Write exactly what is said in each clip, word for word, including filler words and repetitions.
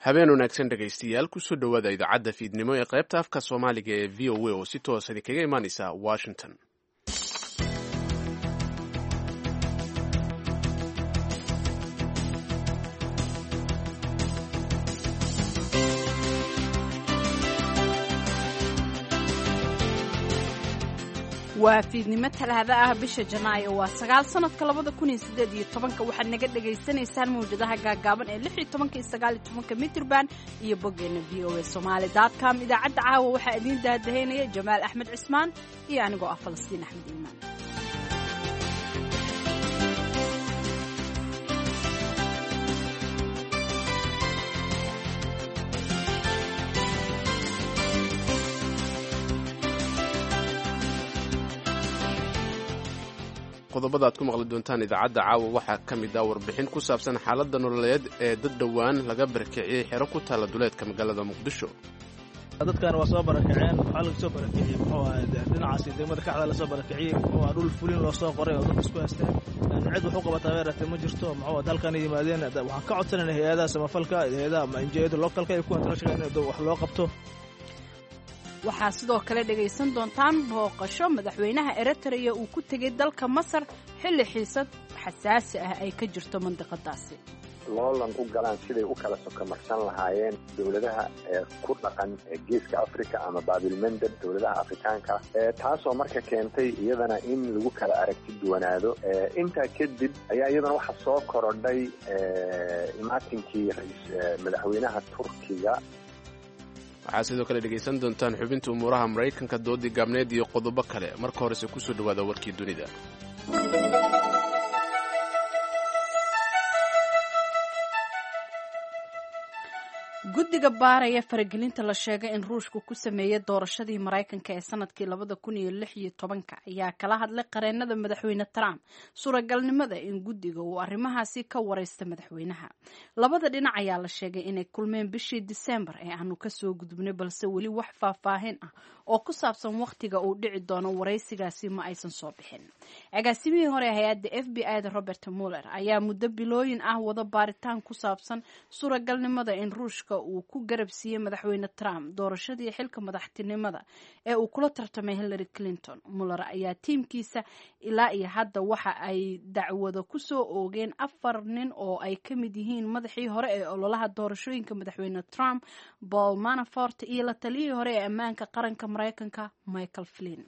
habeen wanaagsan dhegaystayaal kusoo dhowaada idaacadda fiidnimo ee qaybta afka soomaaliga ee v o a oo si toos idinkaga imaanaysa washington. waa fiidnimo talaada ah bisha janaayo waa sagaal sanadka labada kun iyo siddeed iyo tobanka waxaad naga dhagaysanaysaan mawjadaha gaagaaban ee lix iyo tobanka iyo sagaal iyo tobanka mitrban iyo boggeena v o a somali dot com. idaacadda caawa waxaa idiin daadahaynaya jamaal axmed cismaan iyo anigoo ah falastiin axmed iimaan. qodobada aad ku maqli doontaan idaacadda caawa waxaa ka mid ah warbixin ku saabsan xaaladda nololeed ee dad dhowaan laga barakiciyey xero ku taalla duleedka magaalada muqdisho. dadkan waa soo barakaceen, waxaa laga soo barakiciyey muxuu ahaa dhinacaasi degmada kaxda la soo barakiciyey, muxuu ahaa dhul fulin loo soo qoray oo dadka isku haysteen. cid wax u qabataa weerartay ma jirto, muxuu ahaa halkan yimaadeen. waxaan ka codsanayna hay-adaha samafalka, hay-adaha ama injiyada localka ay ku antarashada in wax loo qabto. waxaa sidoo kale dhegaysan doontaan booqasho madaxweynaha Eritrea uu ku tegay dalka Masar xilli xiisad xasaasi ah ay ka jirto mandiqadaasi. loolan u galaan siday u kala sokomarsan lahaayeen dowladaha ku dhaqan geeska Afrika ama baabilmandab dowladaha Afrikaanka, taasoo marka keentay iyadana in lagu kala aragti duwanaado. intaa kadib ayaa iyadana waxa soo korodhay imaatinkii madaxweynaha Turkiga. waxaa sidoo kale dhegaysan doontaan xubinta umuuraha maraykanka, doodii gaabneed iyo qodobo kale. marka horese kusoo dhowaada warkii dunida. guddiga baaraya faragelinta la sheegay in ruushku ku sameeyey doorashadii maraykanka ee sanadkii labada kun iyo lix iyo tobanka ayaa kala hadlay qareenada madaxweyne Trump suuragalnimada in guddiga uu arrimahaasi ka wareysta madaxweynaha. labada dhinac ayaa la sheegay inay kulmeen bishii December ee aanu ka soo gudubnay, balse weli wax faahfaahin ah oo ku saabsan waqtiga uu dhici doono wareysigaasi ma aysan soo bixin. agaasimihii hore hay'adda F B I da Robert Mueller ayaa muddo bilooyin ah wada baaritaan ku saabsan suuragalnimada in ruushka uu ku garab siiyey madaxweyne Trump doorashadii xilka madaxtinimada ee uu kula tartamay Hillary Clinton. Mueller ayaa tiimkiisa ilaa iyo hadda waxa ay dacwado ku soo oogeen afar nin oo ay ka mid yihiin madaxii hore ee ololaha doorashooyinka madaxweyne Trump Paul Manafort iyo la taliyihii hore ee ammaanka qaranka Mareykanka Michael Flynn.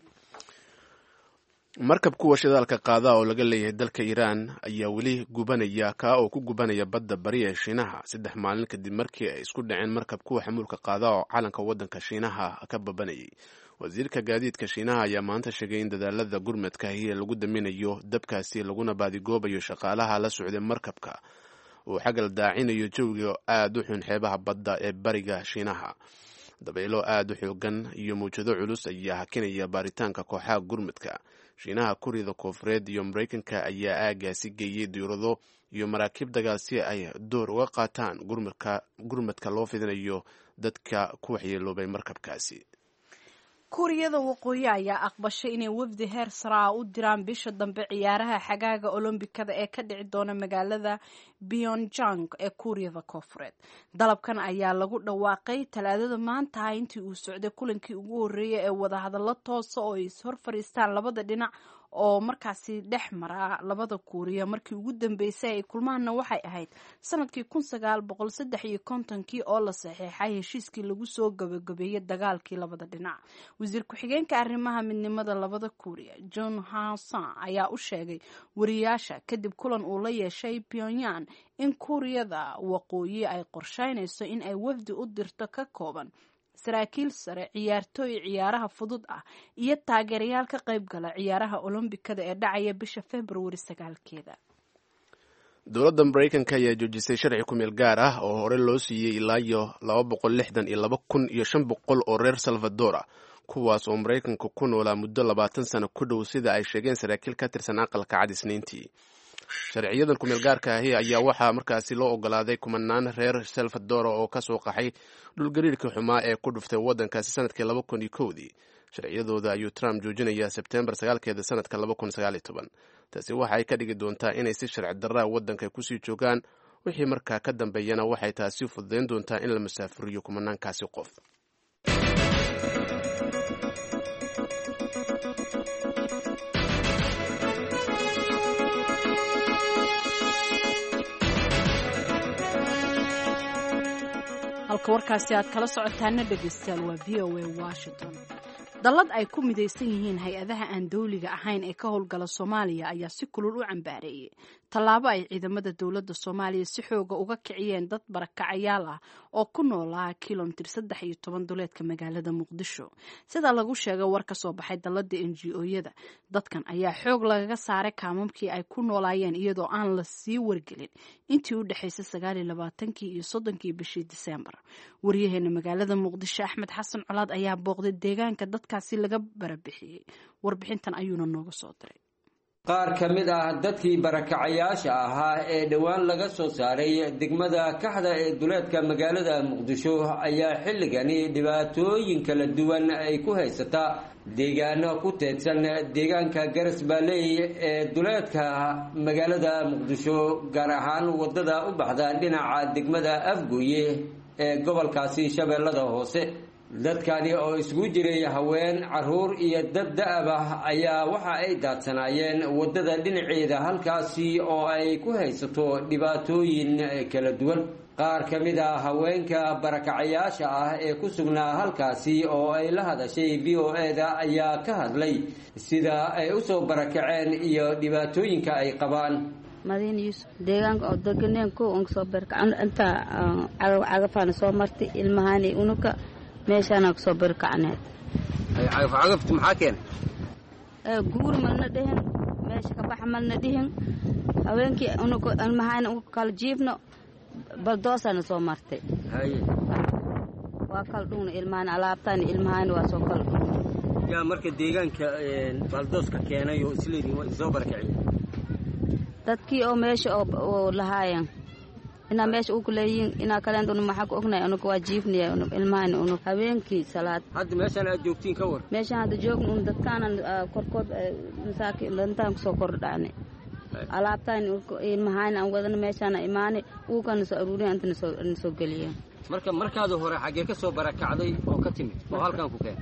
markab kuwa shidaalka qaada oo laga leeyahay dalka Iiraan ayaa weli gubanaya kaa oo ku gubanaya badda bari ee Shiinaha saddex maalin kadib markii ay isku dhaceen markab kuwa xamuulka qaada oo calanka waddanka Shiinaha ka babanayay. wasiirka gaadiidka Shiinaha ayaa maanta sheegay in dadaalada gurmadka ee lagu daminayo dabkaasi laguna baadigoobayo shaqaalaha la socday markabka uu xagal daacinayo jawiga aad u xun xeebaha badda ee bariga Shiinaha. dabaylo aad u xoogan iyo mawjado culus ayaa hakinaya baaritaanka kooxaha gurmadka. Shiinaha, Kuuriyada Koonfureed iyo Mareykanka ayaa aagaasi geeyey diyaarado iyo maraakiib dagaal si ay door uga qaataan gurmadka gurmadka loo fidinayo dadka ku waxyeeloobay markabkaasi. kuuriyada waqooyi ayaa aqbashay inay wafdi heer sare ah u diraan bisha dambe ciyaaraha xagaaga olombikada ee ka dhici doona magaalada Pyongyang ee Kuuriyada Koonfureed. dalabkan ayaa lagu dhawaaqay talaadada maanta intii uu socday kulankii ugu horeeyay ee wadahadallo toosa oo ay is hor fadhiistaan labada dhinac oo markaasi dhex mara labada Kuuriya. markii ugu dambeysay ay kulmaana waxay ahayd sanadkii kun sagaal boqol saddex iyo kontonkii oo la saxeexay heshiiskii lagu soo gabagabeeyay dagaalkii labada dhinac. wasiir ku-xigeenka arrimaha midnimada labada Kuuriya John Hasan ayaa u sheegay wariyaasha kadib kulan uu la yeeshay Pyongyang in Kuuriyada waqooyi ay qorsheynayso in ay wafdi u dirto ka kooban saraakiil sare, ciyaartooy ciyaaraha fudud ah iyo taageerayaal ka qayb gala ciyaaraha olombikada ee dhacaya bisha February sagaalkeeda. dowladda Mareykanka ayaa joojisay sharci ku meel gaar ah oo hore loo siiyey ilaa iyo laba boqol lixdan iyo laba kun iyo shan boqol oo reer Salvador ah, kuwaas oo Mareykanka ku noolaa muddo labaatan sano ku dhow sida ay sheegeen saraakiil ka tirsan aqalka cad Isniintii. sharciyadan ku meel gaarka ahi ayaa waxaa markaasi loo ogolaaday kumanaan reer Salvador oo ka soo qaxay dhulgariirkii xumaa ee ku dhuftay waddankaasi sanadkii laba kun iyo kowdii. sharciyadooda ayuu Trump joojinayaa Sebtembar sagaalkeeda sanadka laba kun sagaal iyo toban. taasi waxa ay ka dhigi doontaa inay si sharci darra waddanka kusii joogaan wixii markaa ka dambeeyana waxay taasi fududayn doontaa in la masaafuriyo kumanaankaasi qof. halka warkaasi aad kala socotaana dhegaystayaal waa v o a Washington. dallad ay ku midaysan yihiin hay-adaha aan dawliga ahayn ee ka howlgala Soomaaliya ayaa si kulul u cambaareeyay tallaabo ay ciidamada dawladda Soomaaliya si xooga uga kiciyeen dad barakacayaal ah oo ku noolaa kiiloomitir saddex iyo toban duleedka magaalada Muqdisho. sida lagu sheegay war ka soo baxay dalladda N G O-yada, dadkan ayaa xoog lagaga saaray kaamamkii ay ku noolaayeen iyadoo aan la sii wargelin intii u dhaxaysay sagaal iyo labaatankii iyo soddonkii bishii Diseembar. Wariyaheena magaalada Muqdisho Axmed Xasan Colaad ayaa booqday deegaanka dadkaasi laga barabixiyay. Warbixintan ayuuna nooga soo diray. qaar ka mid ah dadkii barakacayaasha ahaa ee dhowaan laga soo saaray degmada Kaxda ee duleedka magaalada Muqdisho ayaa xilligani dhibaatooyin kala duwan ay ku haysataa deegaano ku teedsan deegaanka Garas Baaley ee duleedka magaalada Muqdisho, gaar ahaan wadada u baxda dhinaca degmada Afgooye ee gobolkaasi Shabeellada Hoose. dadkani oo isugu jiray haween, caruur iyo dad da'ab ah ayaa waxa ay daadsanaayeen wadada dhinaceeda halkaasi oo ay ku haysato dhibaatooyin kala duwan. qaar ka mid ah haweenka barakacayaasha ah ee ku sugnaa halkaasi oo ay la hadashay V O A-da ayaa ka hadlay sida ay u soo barakaceen iyo dhibaatooyinka ay qabaan. madiin yusuf deegaanka oo deganeen ku on soo barakacan inta cagafaan soo martay ilmahaani unuka meeshaana ku soo barkacneed. ay cagaf cagaftu maxaa keenay? ee guur malna dhihin, meesha ka bax malna dhihin. haweenkii unuka ilmahaani u kala jiifno baldoosana soo martay. haye waa kala dhugna ilmahaani alaabtaan ilmahaani waa soo kala dhugna. yaa marka deegaanka baldooska keenay oo isleedii waa soo barakaciyay dadkii oo meesha oo lahaayeen ina meesha u kuleeyin ina kale inuu maxaa ku ognaay inuu waa jiifnay inuu ilmahan inuu haweenkii salaad. hadda meeshan aad joogtiin ka war? meeshan hadda joogno un dadkaan korkood masaaki lantaan ku soo kordhaanay alaabtaan ilmahan aan wadana meeshan imaanay uu kan soo aruuriyay inta soo soo galiyay. marka markaad hore xagee ka soo barakacday oo ka timid oo halkan ku keenay?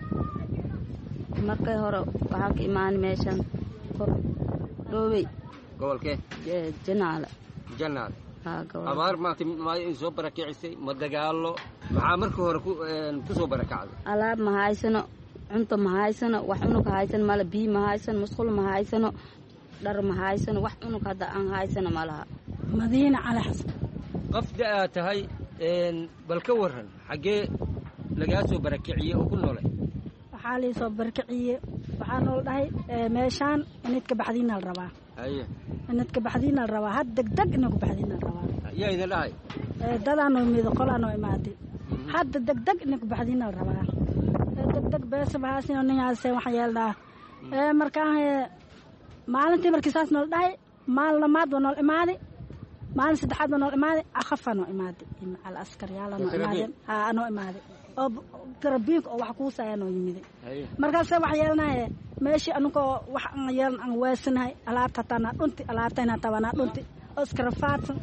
markay hore waxaan ka imaanay meeshan kor Dhoobey gobolkee? Janaale. Janaale. abaar maanta ma in soo barakicisay ma dagaalo maxaa markii hore ku ku soo barakacday? alaab ma haysano, cunto ma haysano, wax unug haysan mala, biyo ma haysano, musqul ma haysano, dhar ma haysano, wax unug hadda aan haysano malaha. Madiina Cali Xasan. qofda aad tahay bal ka waran xagee laga soo barakiciyay oo ku noolay? waxaa la soo barakiciyay waxaa nool dhahay meeshaan inad ka baxdiina la rabaa. haye inad ka baxdiina la rabaa had degdeg inad ka baxdiina la rabaa. yaa idin dhahay? ee dadaan oo mid qolaan oo imaatay had degdeg inad ka baxdiina la rabaa. degdeg bees baasina ninyaasay wax yeeldaa. ee markaa maalintii markii saas nool dhahay maalin maad nool imaaday maalin saddexaad nool imaaday akhafano imaaday al askar yaala nool imaaday aa noo imaaday oo tarabiik oo wax ku saayano yimid. markaas wax yeelnaa meeshii anugo wax aan yeelan aan weesanahay alaabta tana dhunti alaabtayna tabana dhunti askar faatsan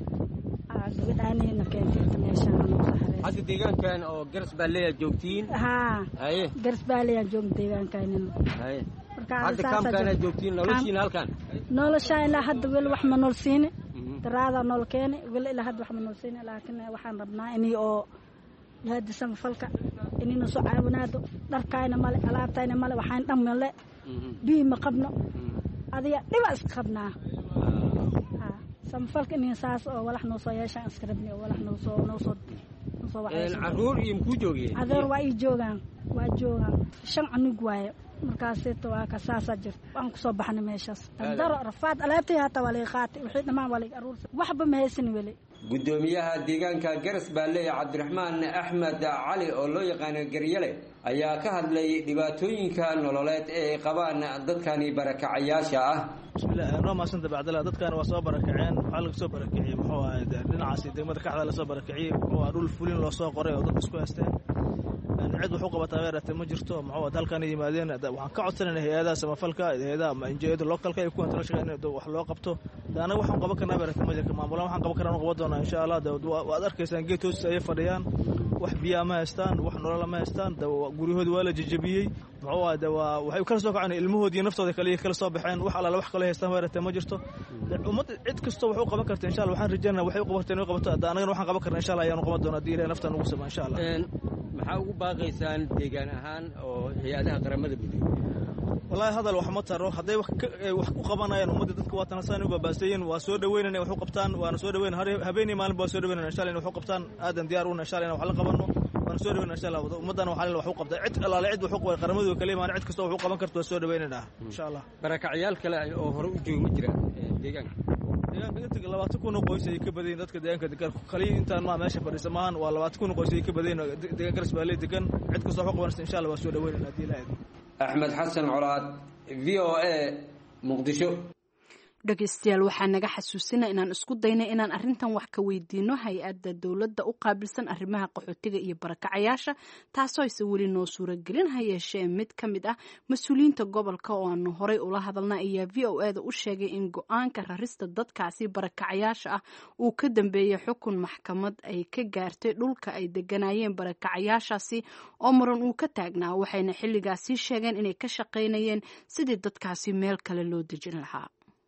aa gabadhaanina keentay meeshaan hadda deegaankan oo Garas Baaley joogtiin? haa haye Garas Baaley joog deegaankan. haye hadda kaamkaan joogtiin noloshiina halkan? nolosha ilaa hadda weel wax ma nool siin daraada nool keenay weel ilaa hadda wax ma nool siin laakiin waxaan rabnaa inii oo هذا سام فلك إني نسوع عوناده دركاينا مال علابتاينا مال وحين دم مال بيه مقبنا هذه لباس قبنا ها سام فلك إني ساس ولا إحنا نصياش أسكربني ولا إحنا نصو نصو نصو العرور يمكو جوجي عذور واي جوجان واجوجان شن عنو جواي مركزته وكساسة جف أنك صبحنا ماشاس الدر رفعت علابتي هتا ولي خاتي وحيد ما ولي أرور وحب ما يسني ولي gudoomiyaha deegaanka Garas Baaley Cabdiraxmaan Axmed Cali oo loo yaqaan Garyale ayaa ka hadlay dhibaatooyinka nololeed ee qabaan dadkani barakacayaasha ah. bismillah noo maasanta bacdala dadkan waa soo barakaceen waxa laga soo barakaciyay muxuu ahaa dhinacaasi degmada kaxda la soo barakaciyay muxuu ahaa dhul fulin loo soo qoray oo dad isku haysteen cid wuxuu qabataa weerartay ma jirto muxuu ahaa halkan yimaadeen waxaan ka codsanayna hay'adaha samafalka hay'adaha ama N G O-da localka ay ku intaan in wax loo qabto daana waxaan qaban karnaa weerartay ma jirto maamulaan waxaan qaban karnaa qaban doonaa insha Allah waad arkaysaan geed hoos ay fadhiyaan wax biyo ma haystaan wax nolol ma haystaan guryahood waa la jajabiyay muxuu ahaa waxay kala soo kaceen ilmahoodii naftooda kale kala soo baxeen wax alla wax kale haystaan weerartay ma jirto ummad cid kasta wuxuu qaban kartaa insha Allah waxaan rajaynaynaa waxay qabarteen inay qabato daanagana waxaan qaban karnaa insha Allah ayaan qaban doonaa diilay naftan ugu sameeyay insha Allah maxaa ugu baaqaysaan deegaan ahaan oo hay'adaha qaramada midoobay wallahi hadal wax ma taro haday wax wax ku qabanayaan ummadda dadka waa tanasaan uga baasayin waa soo dhaweynayna wax u qabtaan waana soo dhaweyn habeenii maalin baa soo dhaweynayna insha Allah wax u qabtaan aadan diyaar u insha Allah wax la qabano waana soo dhaweynayna insha Allah ummadana waxa wax u qabtaa cid allaale cid wax u qabay qaramadu kale imaan cid kasta wax u qaban karto soo dhaweynayna insha Allah barakacyaal kale oo hore u joogi ma jiraan deegaanka deegaanka inta labaatan kun oo qoys ay ka badeen dadka deegaanka degan kaliya intaan ma meesha fadhiisamahan waa labaatan kun oo qoys ay ka badeen deegaanka Rasbaale degan cid kasta wax u qabanaysa insha Allah waa soo dhaweynayna hadii la eego Axmed Xasan Colaad V O A Muqdisho dhageystayaal waxaa naga xasuusinaa inaan isku daynay inaan arrintan wax ka weydiino hay-adda dowladda u qaabilsan arrimaha qaxootiga iyo barakacayaasha taasoo aysan weli noo suuragelin ha yeeshee mid ka mid ah mas-uuliyiinta gobolka oo aanu horey ula hadalna ayaa V O A da u sheegay in go-aanka rarista dadkaasi barakacayaasha ah uu ka dambeeyey xukun maxkamad ay ka gaartay dhulka ay deganayeen barakacayaashaasi oo muran uu ka taagnaa waxayna xilligaasi sheegeen inay ka shaqaynayeen sidii dadkaasi meel kale loo dejin lahaa.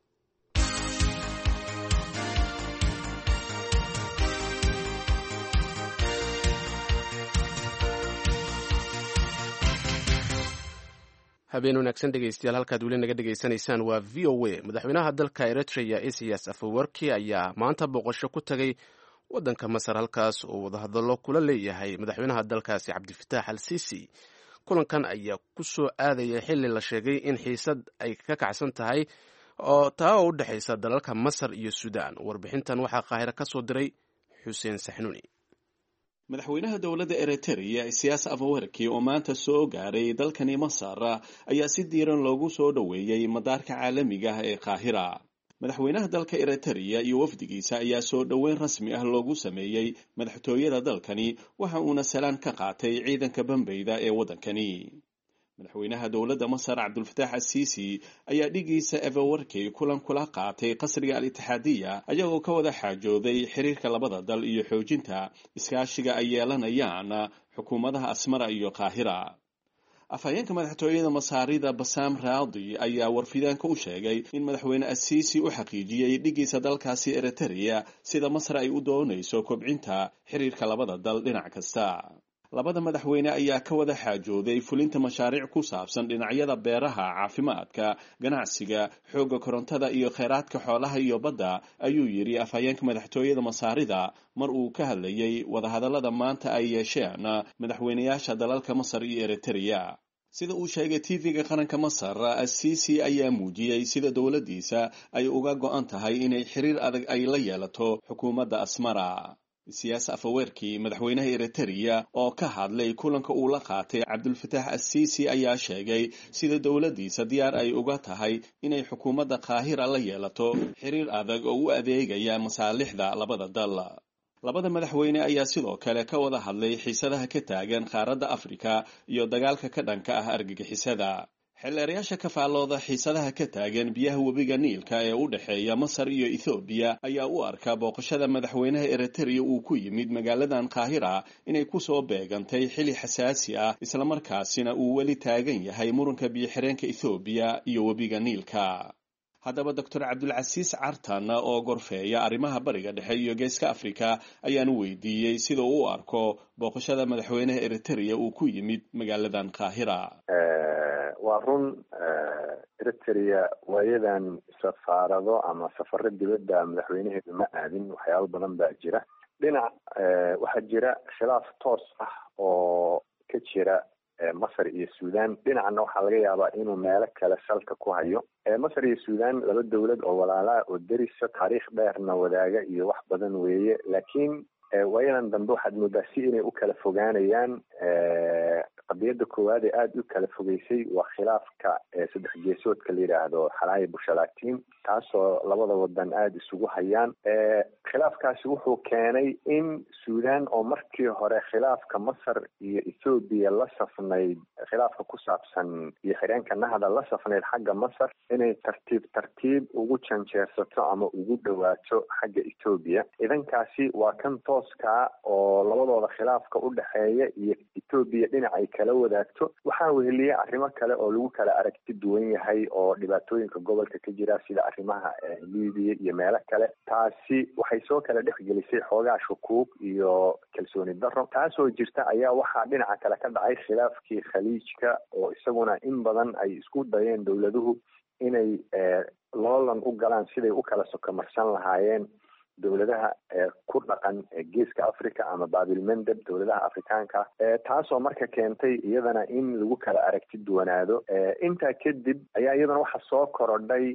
habeen wanaagsan dhegeystayaal halkaad weli naga dhegaysanaysaan waa V O A madaxweynaha dalka Eritrea Isaias Afwerki ayaa maanta boqosho ku tagay wadanka Masar halkaas oo wadahadallo kula leeyahay madaxweynaha dalkaasi Cabdifataax al-Sisi kulankan ayaa ku soo aadaya xilli la sheegay in xiisad ay ka kacsan tahay oo taa u dhaxaysa dalalka Masar iyo Suudaan warbixintan waxaa Qaahiro ka soo diray Xuseen Saxnuuni madaxweynaha dowladda Eritrea Isaias Afwerki oo maanta soo gaaray dalkani Masar ayaa si diiran loogu soo dhaweeyay madaarka caalamiga ah ee Qaahira madaxweynaha dalka Eritrea iyo wafdigiisa ayaa soo dhaweyn rasmi ah loogu sameeyay madaxtooyada dalkani waxa uuna salaan ka qaatay ciidanka bambayda ee wadankani madaxweynaha dowladda Masar Cabdulfataax al-Sisi ayaa dhigiisa Afwerki kulan kula qaatay qasriga al-Ittixaadiya ayagoo ka wada xaajooday xiriirka labada dal iyo xoojinta iskaashiga ay yeelanayaan xukuumadaha Asmara iyo Qaahira afhayeenka madaxtooyada Masaarida Bassam Raadi ayaa warfidaanka u sheegay in madaxweyne al-Sisi u xaqiijiyay dhigiisa dalkaasi Eritrea sida Masar ay u doonayso kobcinta xiriirka labada dal dhinac kasta labada madaxweyne ayaa ka wada xaajooday fulinta mashaariic ku saabsan dhinacyada beeraha caafimaadka ganacsiga xoogga korontada iyo kheyraadka xoolaha iyo badda ayuu yiri afhayeenka madaxtooyada Masaarida mar uu ka hadlayay wadahadallada maanta ay yeesheen madaxweynayaasha dalalka Masar iyo Eritrea sida uu sheegay T V-ga qaranka Masar al-Sisi ayaa muujiyay sida dowladdiisa ay uga go'an tahay inay xiriir adag ay la yeelato xukuumadda Asmara Isaias Afwerki madaxweynaha Eritrea oo ka hadlay kulanka uu la qaatay Cabdulfataax al-Sisi ayaa sheegay sida dowladdiisa diyaar ay uga tahay inay xukuumadda Qaahira la yeelato xiriir adag oo u adeegaya masaalixda labada dal labada madaxweyne ayaa sidoo kale ka wada hadlay xiisadaha ka taagan qaaradda Afrika iyo dagaalka ka dhanka ah argagixisada xeelarayaasha ka faallooda xiisadaha ka taagan biyaha webiga Niilka ee u dhaxeeya Masar iyo Ethiopia ayaa u arka booqashada madaxweynaha Eritrea uu ku yimid magaaladan Qaahira inay ku soo beegantay xilli xasaasi ah isla markaasina uu weli taagan yahay muranka biyo xireenka Ethiopia iyo webiga Niilka haddaba Doctor Cabdulcasiis Cartan oo gorfeeya arrimaha bariga dhexe iyo geeska Afrika ayaan weydiiyay sida uu u arko booqashada madaxweynaha Eritrea uu ku yimid magaaladan Qaahira waa run Eritrea waayadan safaarado ama safarro dibadda madaxweynaheedu ma aadin waxyaabo badan baa jira dhinac waxaa jira khilaaf toos ah oo ka jira Masar iyo Suudaan dhinacna waxaa laga yaabaa inuu meelo kale salka ku hayo Masar iyo Suudaan laba dowlad oo walaala oo dariso taariikh dheerna wadaaga iyo wax badan weeye laakiin waayadan dambe waxaad moodaa si inay u kala fogaanayaan qadiyada koowaad ee aada u kala fogeysay waa khilaafka saddex geesoodka la yidhaahdo xalaaya bushalaatiin taasoo labada wadan aada isugu hayaan. khilaafkaasi wuxuu keenay in suudaan oo markii hore khilaafka masar iyo ethoobiya la safnayd khilaafka ku saabsan iyo xireenka nahda la safnayd xagga masar inay tartiib tartiib ugu janjeersato ama ugu dhawaato xagga ethoobiya. idankaasi waa kan tooskaa oo labadooda khilaafka u dhexeeya iyo ethoobiya dhinac ay kala wadaagto. waxaa weheliyay arrimo kale oo lagu kala aragti duwan yahay oo dhibaatooyinka gobolka ka jira sida arrimaha libiya iyo meelo kale. taasi waxay soo kala dhexgelisay xoogaa shukuug iyo kalsooni daro taasoo jirta ayaa waxaa dhinaca kale ka dhacay khilaafkii khaliijka oo isaguna in badan ay isku dayeen dowladuhu inay loolan u galaan siday u kala sokomarsan lahaayeen dowladaha ku dhaqan geeska africa ama baabilmandeb dowladaha afrikaanka taasoo marka keentay iyadana in lagu kala aragti duwanaado. intaa kadib ayaa iyadana waxa soo korodhay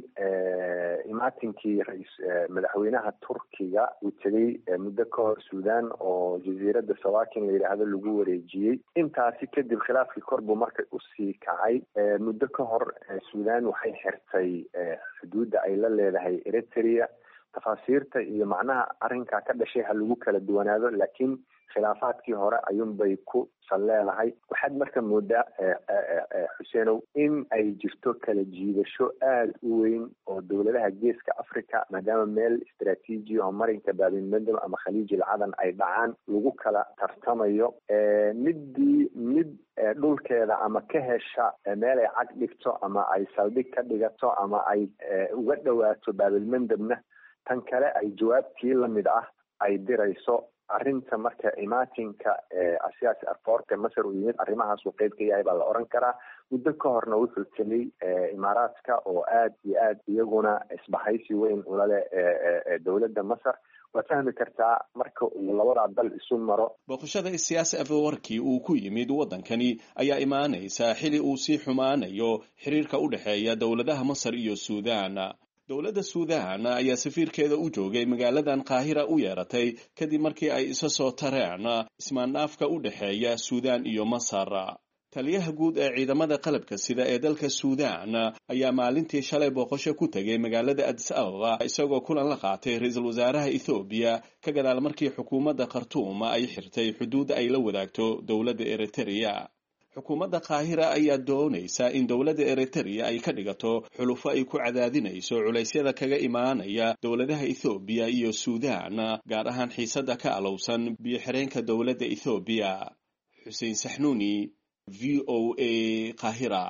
imaatinkii rais madaxweynaha turkiga uu tegay muddo ka hor suudaan oo jasiiradda sawakin la yidhaahdo lagu wareejiyey. intaasi kadib khilaafkii kor buu marka usii kacay. muddo ka hor suudaan waxay xirtay xuduudda ay la leedahay eritrea. tafaasiirta iyo macnaha arrinkaa ka dhashay ha lagu kala duwanaado laakiin khilaafaadkii hore ayuunbay ku sal leedahay. waxaad marka moodaa xuseenow in ay jirto kala jiidasho aada u weyn oo dowladaha geeska africa maadaama meel istaraatiiji oo marinka baabilmandeb ama khaliijil cadan ay dhacaan lagu kala tartamayo. middii mid dhulkeeda ama ka hesha meel ay cag dhigto ama ay saldhig ka dhigato ama ay uga dhawaato baabilmandebna tan kale ay jawaabtii lamid ah ay dirayso. arrinta marka imaatinka asiyaasi airportka masar u yimid arrimahaas uu qeyb ka yahay baa la oran karaa. muddo ka horna wuxuu tegay imaaraadka oo aada iyo aad iyaguna isbahaysi weyn ulale dowladda masar. waad fahmi kartaa marka uu labadaa dal isu maro. booqashada siyaasi afewarkii uu ku yimid waddankani ayaa imaanaysa xili uu sii xumaanayo xiriirka u dhexeeya dowladaha masar iyo suudaan. dowladda suudaan ayaa safiirkeeda u joogay magaaladan qaahira u yeeratay kadib markii ay isa soo tareen ismaandhaafka u dhexeeya suudaan iyo masar. taliyaha guud ee ciidamada qalabka sida ee dalka suudaan ayaa maalintii shalay booqasho ku tegay magaalada addis ababa isagoo kulan la qaatay ra-iisul wasaaraha ethoobiya ka gadaal markii xukuumadda khartuum ay xirtay xuduudda ay la wadaagto dowladda eritrea. xukuumadda qaahira ayaa doonaysa in dowladda eritrea ay ka dhigato xulufo ay ku cadaadinayso culaysyada kaga imaanaya dowladaha ethoobiya iyo suudaan gaar ahaan xiisadda ka alowsan biyo-xireenka dowladda ethoobiya. xuseen saxnuuni v o a qaahira.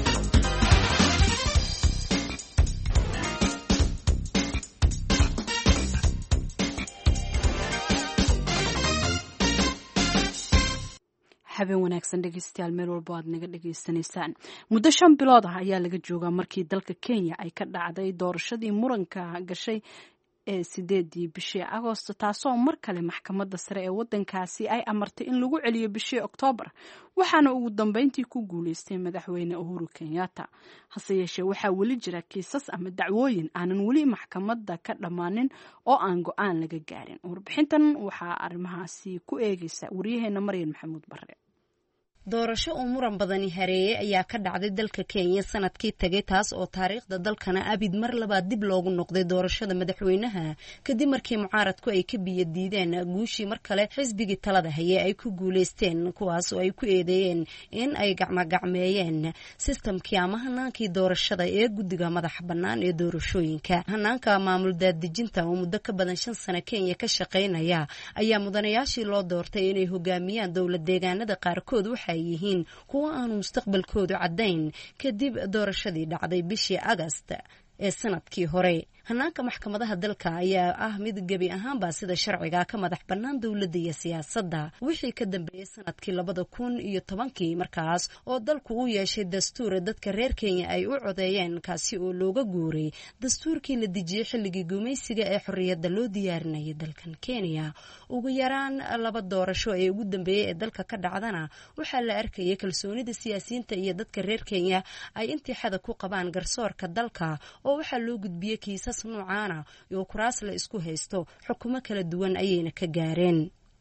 habeen wanaagsan dhegeystayaal meel walbo aad naga dhegeysanaysaan. muddo shan bilood ah ayaa laga joogaa markii dalka Kenya ay ka dhacday doorashadii muranka gashay ee sideedii bishii Agoosto taasoo mar kale maxkamadda sare ee wadankaasi ay amartay in lagu celiyo bishii Oktoobar waxaana ugu dambeyntii ku guuleystay madaxweyne Uhuru Kenyatta. hase yeeshee waxaa weli jira kiisas ama dacwooyin aanan weli maxkamadda ka dhammaanin oo aan go-aan laga gaarin. warbixintan waxaa arrimahaasi ku eegaysa wariyaheena Maryan Maxamuud Barre. doorasho uu muran badani hareeyay ayaa ka dhacday dalka Kenya sanadkii tagay taas oo taariikhda dalkana abid mar labaad dib loogu noqday doorashada madaxweynaha kadib markii mucaaradku ay ka biyo diideen guushii mar kale xisbigii talada hayay ay ku guuleysteen kuwaas oo ay ku eedeeyeen in ay gacmagacmeeyeen sistamkii ama hanaankii doorashada ee guddiga madaxa bannaan ee doorashooyinka. hanaanka maamul daadejinta oo muddo ka badan shan sano Kenya ka shaqeynaya ayaa mudanayaashii loo doortay inay hogaamiyaan dowlad deegaanada qaarkood waxa ay yihiin kuwa aanu mustaqbalkoodu caddayn kadib doorashadii dhacday bishii Agast ee sanadkii hore. hanaanka maxkamadaha dalka ayaa ah mid gebi ahaanba sida sharciga ka madax bannaan dowladda iyo siyaasadda wixii ka dambeeyay sanadkii labada kun iyo tobankii markaas oo dalku u yeeshay dastuur dadka reer Kenya ay u codeeyeen kaasi oo looga guuray dastuurkii la dejiyay xilligii gumaysiga ee xorriyadda loo diyaarinayay dalkan Kenya. ugu yaraan laba doorasho ee ugu dambeeyay ee dalka ka dhacdana waxaa la arkayay kalsoonida siyaasiyiinta iyo dadka reer Kenya ay intixada ku qabaan garsoorka dalka oo waxaa loo gudbiyay kiisas noocaana iyo kuraas la isku haysto xukumo kala duwan ayayna ka gaareen.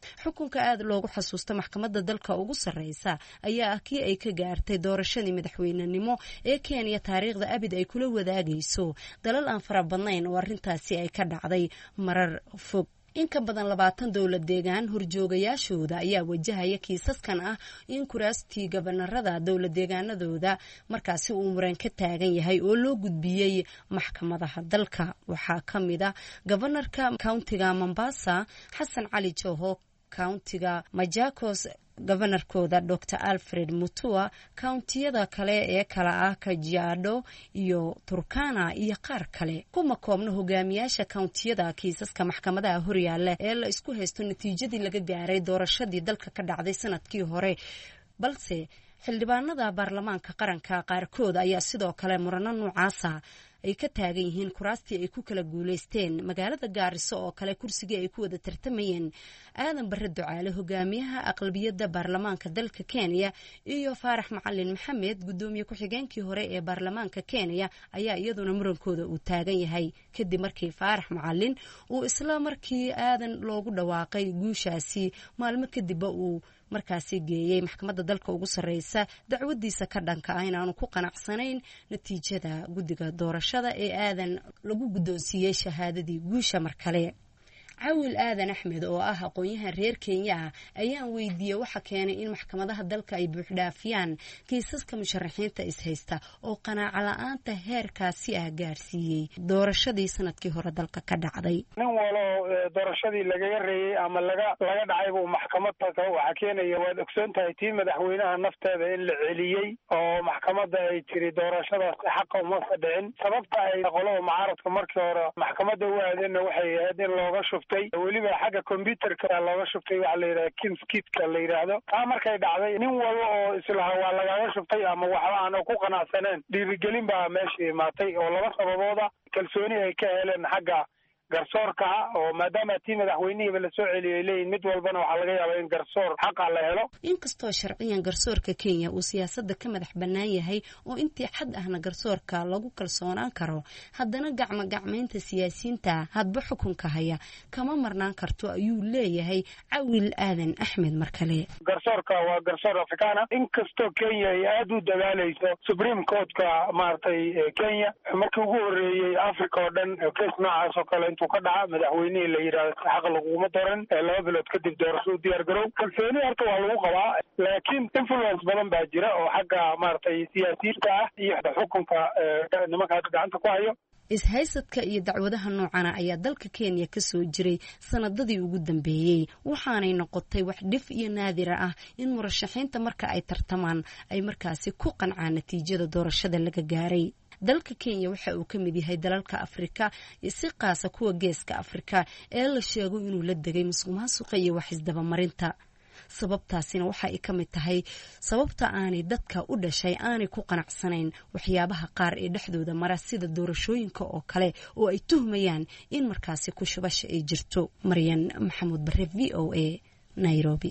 xukunka aad loogu xasuusta maxkamadda dalka ugu sarreysa ayaa ah kii ay ka gaartay doorashadii madaxweynenimo ee Kenya taariikhda abid ay kula wadaagayso dalal aan fara badnayn oo arrintaasi ay ka dhacday marar fog. in ka badan labaatan dowlad deegaan horjoogayaashooda ayaa wajahaya kiisaskan ah in kuraastii gabanarada dowlad deegaanadooda markaasi uu muran ka taagan yahay oo loo gudbiyey maxkamadaha dalka. waxaa ka mid ah gabanarka countiga Mombasa Xasan Cali Joho, countiga Machakos gabanarkooda Doctor Alfred Mutua, countiyada kale ee kala ah Kajiado iyo Turkana iyo qaar kale. kuma koobna hogaamiyaasha countiyada kiisaska maxkamadaha horyaalla ee la isku haysto natiijadii laga gaaray doorashadii dalka ka dhacday sanadkii hore, balse xildhibaanada baarlamaanka qaranka qaarkood ayaa sidoo kale murano noocaasa ay ka taagan yihiin kuraastii ay ku kala guuleysteen magaalada Gaariso oo kale kursigii ay ku wada tartamayeen Aadan Barre Ducaale hogaamiyaha aqlabiyadda baarlamaanka dalka Kenya iyo Faarax Macalin Maxamed gudoomiye ku-xigeenkii hore ee baarlamaanka Kenya ayaa iyaduna murankooda uu taagan yahay kadib markii Faarax Macalin uu isla markii Aadan loogu dhawaaqay guushaasi maalmo kadib uu markaasi geeyay maxkamadda dalka ugu sarreysa dacwadiisa ka dhanka ah inaanu ku qanacsanayn natiijada guddiga doorashada ee Aadan lagu guddoonsiiyey shahaadadii guusha mar kale. Cawil Aadan Axmed oo ah aqoonyahan reer Kenya ah ayaan weydiiyey waxa keenay in maxkamadaha dalka ay buuxdhaafiyaan kiisaska musharaxiinta ishaysta oo qanaaco la'aanta heerkaasi ah gaarsiiyey doorashadii sanadkii hore dalka ka dhacday. nin walo doorashadii lagaga reeyay ama laga laga dhacay buu maxkamad taga waxa keenaya waad ogsoon tahay tii madaxweynaha nafteeda in la celiyey oo maxkamadda ay tiri doorashadaas xaq uma fadhicin. sababta ay qolada mucaaradka markii hore maxkamadda u aadeen waxay ahayd in looga shufto weliba xagga computerka looga shubtay waxa la yiraahdo kinskitka la yiraahdo. taa markay dhacday nin walba oo islaha waa lagaga shubtay ama waxa aan ku qanacsaneen dhiirigelin baa meesha imaatay oo laba sababooda kalsooni ay ka heleen xagga garsoorka oo maadaama tii madaxweynihiiba la soo celiyay leeyihiin mid walbana waxaa laga yaabaa in garsoor xaqa la helo. inkastoo sharciyan garsoorka Kenya uu siyaasadda ka madax bannaan yahay oo intii xad ahna garsoorka lagu kalsoonaan karo, haddana gacmo gacmeynta siyaasiyiinta hadba xukunka haya kama marnaan karto ayuu leeyahay Cawil Aadan Axmed mar kale. garsoorka waa garsoor Afrikaana inkastoo Kenya ay aad u dadaalayso Supreme Court-ka maartay Kenya markii ugu horeeyay Afrika oo dhan case noocaas oo kale intuu ka dhaca madaxweynihii la yiraahdo xaq laguma dooran laba bilood kadib doorasho u diyaar garow. kalsooni horta waa lagu qabaa laakiin influence badan baa jira oo xagga maartay siyaasiyiinta ah iyo xukunka nimanka gacanta ku hayo. ishaysadka iyo dacwadaha noocana ayaa dalka Kenya ka soo jiray sanadadii ugu dambeeyay, waxaanay noqotay wax dhif iyo naadira ah in murashaxiinta marka ay tartamaan ay markaasi ku qancaan natiijada doorashada laga gaaray. dalka Kenya waxa uu ka mid yahay dalalka Afrika iyo si qaasa kuwa geeska Afrika ee la sheego inuu la degay musuqmaasuqa iyo wax isdaba marinta. sababtaasina waxa ay ka mid tahay sababta aanay dadka u dhashay aanay ku qanacsanayn waxyaabaha qaar ee dhexdooda mara sida doorashooyinka oo kale oo ay tuhmayaan in markaasi ku shubasho ay jirto. Maryan Maxamuud Barre, V O A, Nairobi.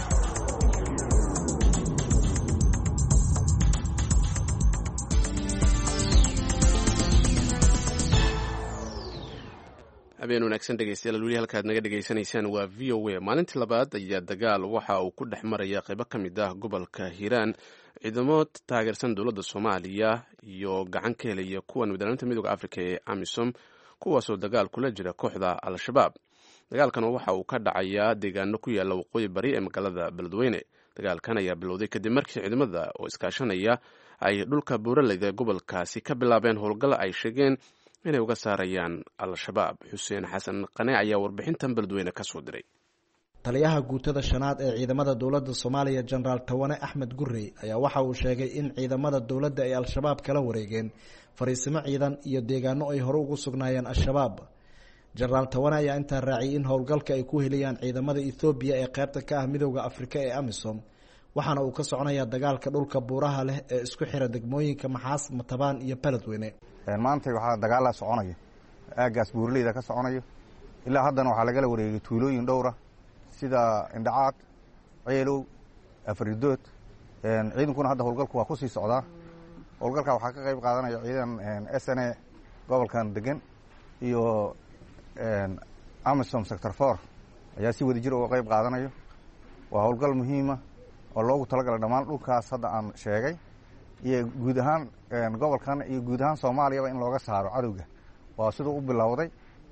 habeen wanaagsan dhegeystayaal weli halkaad naga dhegaysanaysaan waa V O A. maalintii labaad ayaa dagaal waxa uu ku dhex maraya qaybo ka mid ah gobolka Hiiraan ciidamo taageersan dowladda Soomaaliya iyo gacan ka helaya kuwan waddanka midowga Afrika ee AMISOM kuwaasoo dagaal kula jira kooxda Al-Shabaab. dagaalkan waxa uu ka dhacayaa deegaano ku yaala waqooyi bari ee magaalada Beledweyne. dagaalkan ayaa bilowday kadib markii ciidamada oo iskaashanaya ay dhulka buuraleyda gobolkaasi ka bilaabeen howlgal ay sheegeen inay uga saarayaan Al-Shabaab. Xuseen Xasan Qane ayaa warbixintan Beledweyne ka soo diray. taliyaha guutada shanaad ee ciidamada dowladda Soomaaliya Generaal Tawane Axmed Gurrey ayaa waxa uu sheegay in ciidamada dowladda ay Al-Shabaab kala wareegeen fariisimo ciidan iyo deegaano ay hore ugu sugnaayeen Al-Shabaab. Generaal Tawane ayaa intaa raaciyay in howlgalka ay ku helayaan ciidamada Ethiopia ee qaybta ka ah midowga Afrika ee AMISOM waxaana uu ka soconayaa dagaalka dhulka buuraha leh ee isku xira degmooyinka Maxaas, Matabaan iyo Beledweyne. maanta waxaa dagaal soconaya aagaas buurleyda ka soconayo ilaa haddana waxaa lagala wareegay tuulooyin dhowra sida Indhacaad, Ceelow, Afridood. ciidankuna hadda howlgalku waa ku sii socdaa. howlgalka waxaa ka qayb qaadanaya ciidan S N A gobolkan degan iyo AMISOM sector four ayaa si wada jir uga qayb qaadanayo. waa howlgal muhiima oo loogu talagalay dhammaan dhulkaas hadda aan sheegay iyo guud ahaan gobolkan iyo guud ahaan soomaaliyaba in looga saaro cadowga. waa siduu u bilowday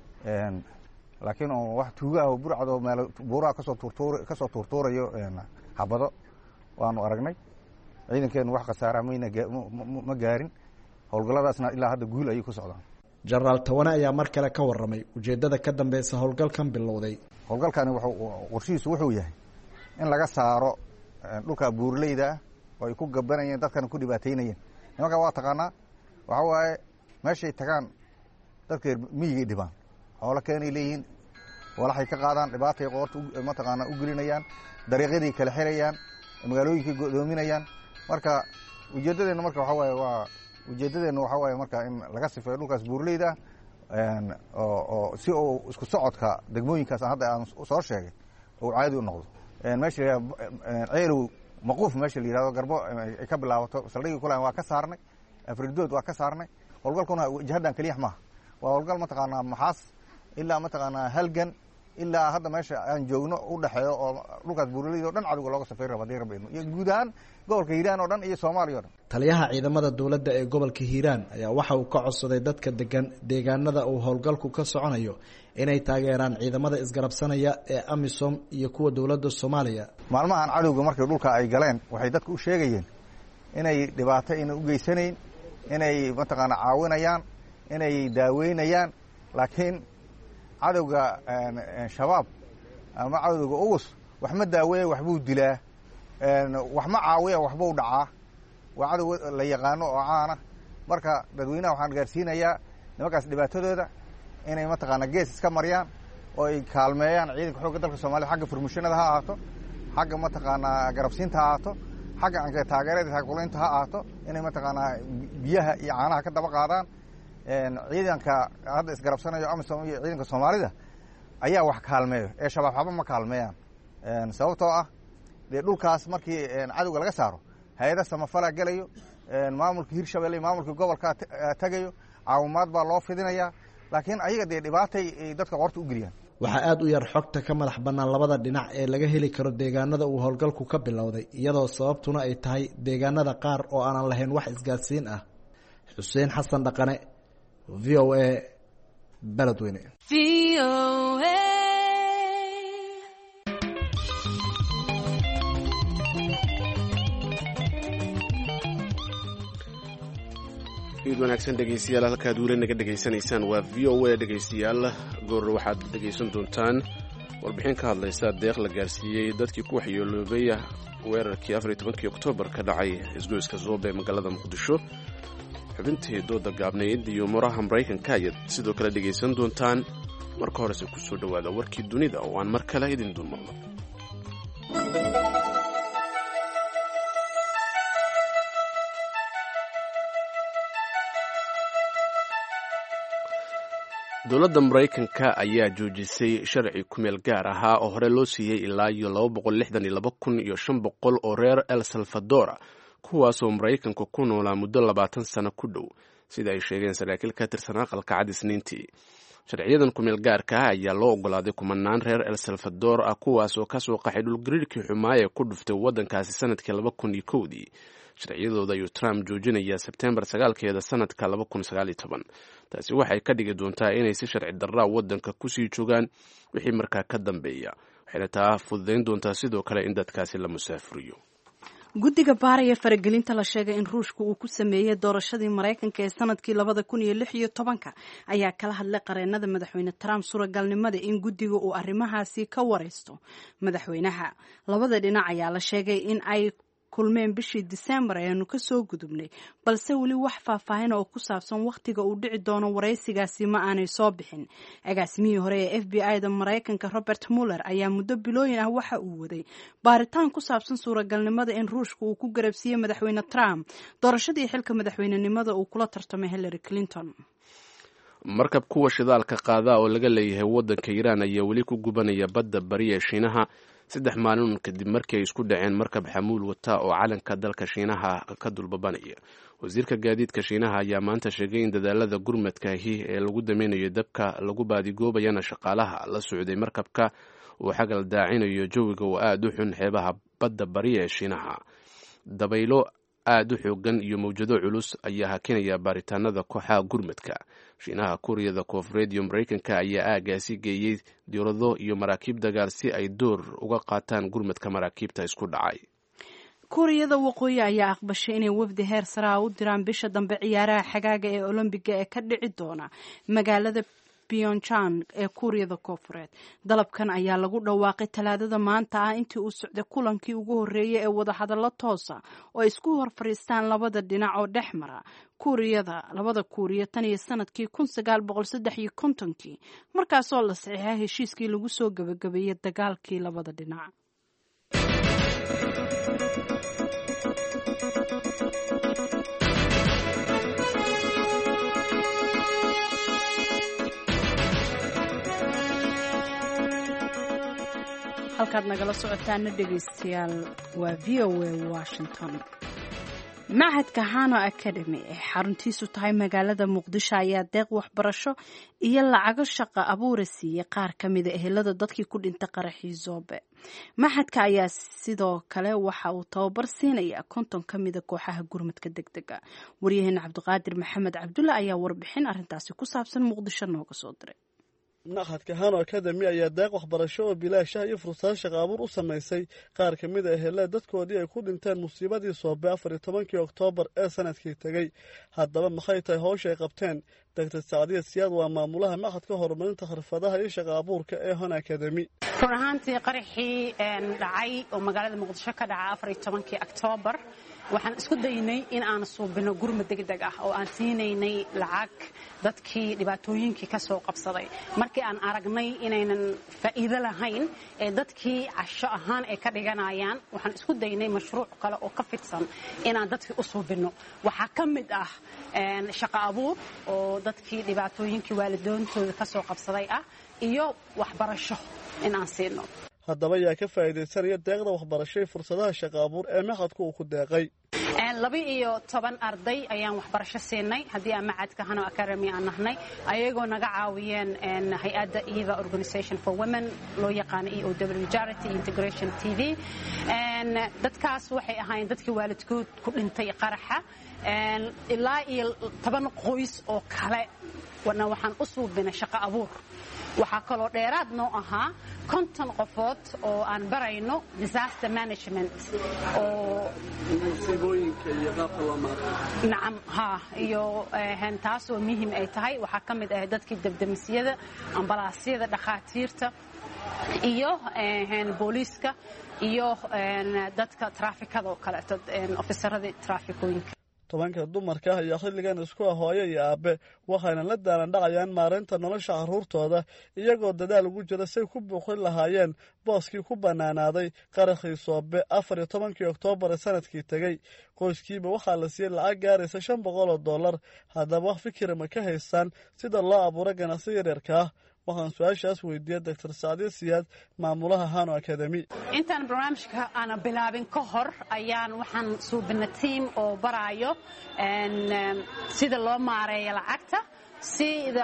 laakiin oo wax tuuga ah oo burcad oo meel buuraha kasoo tuurtuur kasoo tuurtuurayo xabado waanu aragnay. ciidankeenu wax khasaara mayna ma gaarin. howlgalladaasna ilaa hadda guul ayay ku socdaan. jenaraal tawane ayaa mar kale ka warramay ujeeddada ka dambeysa howlgalkan bilowday. howlgalkani wuxuu qorshihiisu wuxuu yahay in laga saaro dhulka buurleyda oo ay ku gabanayeen dadkana ku dhibaataynayeen. nimanka waa taqaanaa waxa waaye meeshay tagaan dadka miyigay dhibaan. xoolo keenay leeyihiin walaxay ka qaadaan dhibaatay qoorta mataqaanaa u gelinayaan dariiqyadii kala xirayaan magaalooyinkay godoominayaan. marka ujeeddadeenna marka waxa waaye waa ujeeddadeenna waxa waaye marka in laga sifeeyo dhulkaas buurleyda oo oo si uu isku socodka degmooyinkaas hadda aan soo sheegay uu caadi u noqdo. meesha ceelow maquuf meesha la yidhahdo garbo ay ka bilaabato saldhigii kulan waa ka saarnay. afridood waa ka saarnay. howlgalkuna jihaddan keliya maaha. waa howlgal mataqaanaa maxaas ilaa mataqaanaa halgan ilaa hadda meesha aan joogno u dhexeeyo oo dhulkaas buuraleyda o dhan cadowga looga safeyn raba hadii rabbi iyo guud ahaan gobolka hiiraan oo dhan iyo soomaaliya o dhan. taliyaha ciidamada dowladda ee gobolka hiiraan ayaa waxa uu ka codsaday dadka degan deegaanada uu howlgalku ka soconayo inay taageeraan ciidamada isgarabsanaya ee amisom iyo kuwa dowladda soomaaliya. maalmahan cadowga markay dhulka ay galeen waxay dadka u sheegayeen inay dhibaato ayna u geysanayn, inay mataqaana caawinayaan, inay daaweynayaan. laakiin cadowga shabaab ama cadowga ugus wax ma daaweeya waxbuu dilaa, wax ma caawiya waxbuu dhacaa. waa cadow la yaqaano oo caana. marka dadweynaha waxaan gaarsiinayaa nimankaas dhibaatadooda inay mataqaana gees iska mariyaan oo ay kaalmeeyaan ciidanka xoogga dalka soomaliya xagga furmushinada ha ahaato, xagga mataqaanaa garabsiinta ha ahaato, xagga anka taageerada taakulaynta ha ahaato, inay mataqaanaa biyaha iyo caanaha ka daba qaadaan. ciidanka hadda isgarabsanayo amisom iyo ciidanka soomaalida ayaa wax kaalmeeyo ee shabaab xaba ma kaalmeeyaan. sababtoo ah dee dhulkaas markii cadowga laga saaro hay-ada samafala gelayo, maamulka hirshabelle iyo maamulka gobolka tagayo, caawimaad baa loo fidinayaa. laakiin ayaga dee dhibaatay dadka qoorta u geliyaan. waxaa aada u yar xogta ka madax bannaan labada dhinac ee laga heli karo deegaanada uu howlgalku ka bilowday, iyadoo sababtuna ay tahay deegaanada qaar oo aanan lahayn wax isgaadsiin ah. xuseen xasan dhaqane, v o a beledweyne. iid wanaagsan dhegeystayaal, halkaad weli naga dhegaysanaysaan waa v o a. dhegeystayaal goor waxaad dhegaysan doontaan warbixin ka hadlaysa deeq la gaarsiiyey dadkii ku waxyeeloobay weerarkii afar iyo tobankii oktoobar ka dhacay isgoyska zoobe ee magaalada muqdisho. xubintii dooda gaabnayd iyo muraha maraykanka ayaad sidoo kale dhegaysan doontaan. marka horese ku soo dhowaada warkii dunida oo aan mar kale idin dulmarno. dowladda maraykanka ayaa joojisay sharci kumeel gaar ahaa oo hore loo siiyey ilaa iyo laba boqol lixdan iyo laba kun iyo shan boqol oo reer el salvadora, kuwaasoo maraykanku ku noolaa muddo labaatan sano ku dhow, sida ay sheegeen saraakiil ka tirsan aqalka cad isniintii. sharciyadan kumeel gaarka ah ayaa loo ogolaaday kumanaan reer el salvador ah kuwaasoo kasoo qaxay dhulgariirkii xumaaya ee ku dhuftay waddankaasi sanadkii laba kun iyo kowdii. sharciyadooda ayuu Trump joojinayaa Sebtembar sagaalkeeda sanadka laba kun sagaal iyo toban. taasi waxay ka dhigi doontaa inay si sharci darra waddanka kusii joogaan wixii markaa ka dambeeya, waxayna taa fududayn doontaa sidoo kale in dadkaasi la musaafuriyo. guddiga baaraya faragelinta la sheegay in ruushka uu ku sameeyey doorashadii maraykanka ee sanadkii labada kun iyo lix iyo tobanka ayaa kala hadlay qareenada madaxweyne Trump suuragalnimada in guddiga uu arrimahaasi ka wareysto madaxweynaha. labada dhinac ayaa la sheegay in ay kulmeen bishii December ayaanu ka soo gudubnay, balse weli wax faahfaahin oo ku saabsan waqtiga uu dhici doono wareysigaasi ma aanay soo bixin. agaasimihii hore ee F B I-da Maraykanka Robert Mueller ayaa muddo bilooyin ah waxa uu waday baaritaan ku saabsan suuragalnimada in ruushka uu ku garabsiiyey madaxweyne Trump doorashadii xilka madaxweynenimada uu kula tartamay Hillary Clinton. markab kuwa shidaalka qaada oo laga leeyahay waddanka Iiraan ayaa weli ku gubanaya badda bari ee Shiinaha saddex maalin kadib markii ay isku dhaceen markab xamuul wata oo calanka dalka Shiinaha ka dulbabanaya. wasiirka gaadiidka Shiinaha ayaa maanta sheegay in dadaalada gurmadka ahi ee lagu dameynayo dabka lagu baadigoobayana shaqaalaha la socday markabka uu xagal daacinayo jawiga oo aada u xun xeebaha badda bari ee shiinaha. dabaylo aada u xoogan iyo mawjado culus ayaa hakinaya baaritaanada kooxaha gurmadka. shiinaha kuuriyada koonfureed iyo maraykanka ayaa aagaasi geeyey diyaarado iyo maraakiib dagaal si ay door uga qaataan gurmadka maraakiibta isku dhacay. kuuriyada waqooyi ayaa aqbashay inay wafdi heer saraa u diraan bisha dambe ciyaaraha xagaaga ee olombiga ee ka dhici doona magaalada Pyeongchang ee kuuriyada koonfureed. dalabkan ayaa lagu dhawaaqay talaadada maanta ah intii uu socday kulankii ugu horeeyay ee wadahadallo toosa oo ay isku hor fadhiistaan labada dhinac oo dhex mara kuuriyada labada kuuriya tan iyo sanadkii kun sagaal boqol saddex iyo kontonkii markaasoo la saxiixay heshiiskii lagu soo gabagabeeyey dagaalkii labada dhinac. halkaad nagala socotaana dhegaystayaal waa v o a washington. machadka hano academy ee xaruntiisu tahay magaalada muqdisho ayaa deeq waxbarasho iyo lacago shaqo abuura siiyey qaar ka mida ehelada dadkii ku dhintay qaraxii Zoobe. machadka ayaa sidoo kale waxa uu tababar siinaya konton ka mida kooxaha gurmadka degdega. waryaheena cabdiqaadir maxamed cabdulle ayaa warbixin arrintaasi ku saabsan muqdisho nooga soo diray. machadka hano academy ayaa deeq waxbarasho oo bilaash ah iyo fursado shaqo abuur u samaysay qaar ka mid a ehelada dadkoodii ay ku dhinteen musiibadii Soobe afar iyo tobankii Oktoobar ee sanadkii tagay. haddaba maxay tahay howsha ay qabteen? Doctor Saadiya Siyaad waa maamulaha machadka horumarinta xirfadaha iyo shaqo abuurka ee Hano Academy. run ahaantii qaraxii dhacay oo magaalada muqdisho ka dhacay afar iyo tobankii Oktoobar waxaan isku daynay in aan suubino gurmad degdeg ah oo aan siinaynay lacag dadkii dhibaatooyinkii ka soo qabsaday. markii aan aragnay inaynan faa'iido lahayn ee dadkii casho ahaan ay ka dhiganayaan waxaan isku daynay mashruuc kale oo ka fidsan inaan dadkii u suubino. waxaa ka mid ah shaqo abuur oo dadkii dhibaatooyinkii waalidoontooda ka soo qabsaday ah iyo waxbarasho in aan siino. haddaba yaa ka faa'iidaysanaya deeqda waxbarasho iyo fursadaha shaqo abuur ee machadku uu ku deeqay? laba iyo toban arday ayaan waxbarasho siinay haddii aan machadka Hano Academy aan nahnay ayagoo naga caawiyeen hay-adda Eva Organization for Women loo yaqaano E O W Charity Integration T V. dadkaas waxay ahaayeen dadkii waalidkood ku dhintay qaraxa ilaa iyo toban qoys oo kale wana waxaan u suubinay shaqo abuur. waxaa kaloo dheeraad noo ahaa konton qofood oo aan barayno disaster management oo musiibooyinka iyo qaabka loo maareeyo. nacam ha iyo taas oo muhiim ay tahay. waxaa ka mid ah dadkii debdemisyada ambalaasyada dhakhaatiirta iyo booliiska iyo dadka traafikada oo kaleeto ofisarada traafikooyinka. tobanka dumarka ah ayaa xilligan isku ah hooyo iyo aabe waxayna la daalan dhacayaan maareynta nolosha carruurtooda iyagoo dadaal ugu jira say ku buuqin lahaayeen booskii ku bannaanaaday qaraxii Soobe afar iyo tobankii Oktoobar ee sanadkii tagay. qoyskiiba waxaa la siiyey lacag gaaraysa shan boqol oo dollar. haddaba wax fikira ma ka haystaan sida loo abuuro ganacsi yaryarka ah? waxaan su-aashaas weydiiyey Doctor Saadiya Siyaad maamulaha Hano Academy. intaan barnaamijka aan bilaabin ka hor ayaan waxaan suubinay team oo barayo sida loo maareeyo lacagta, sida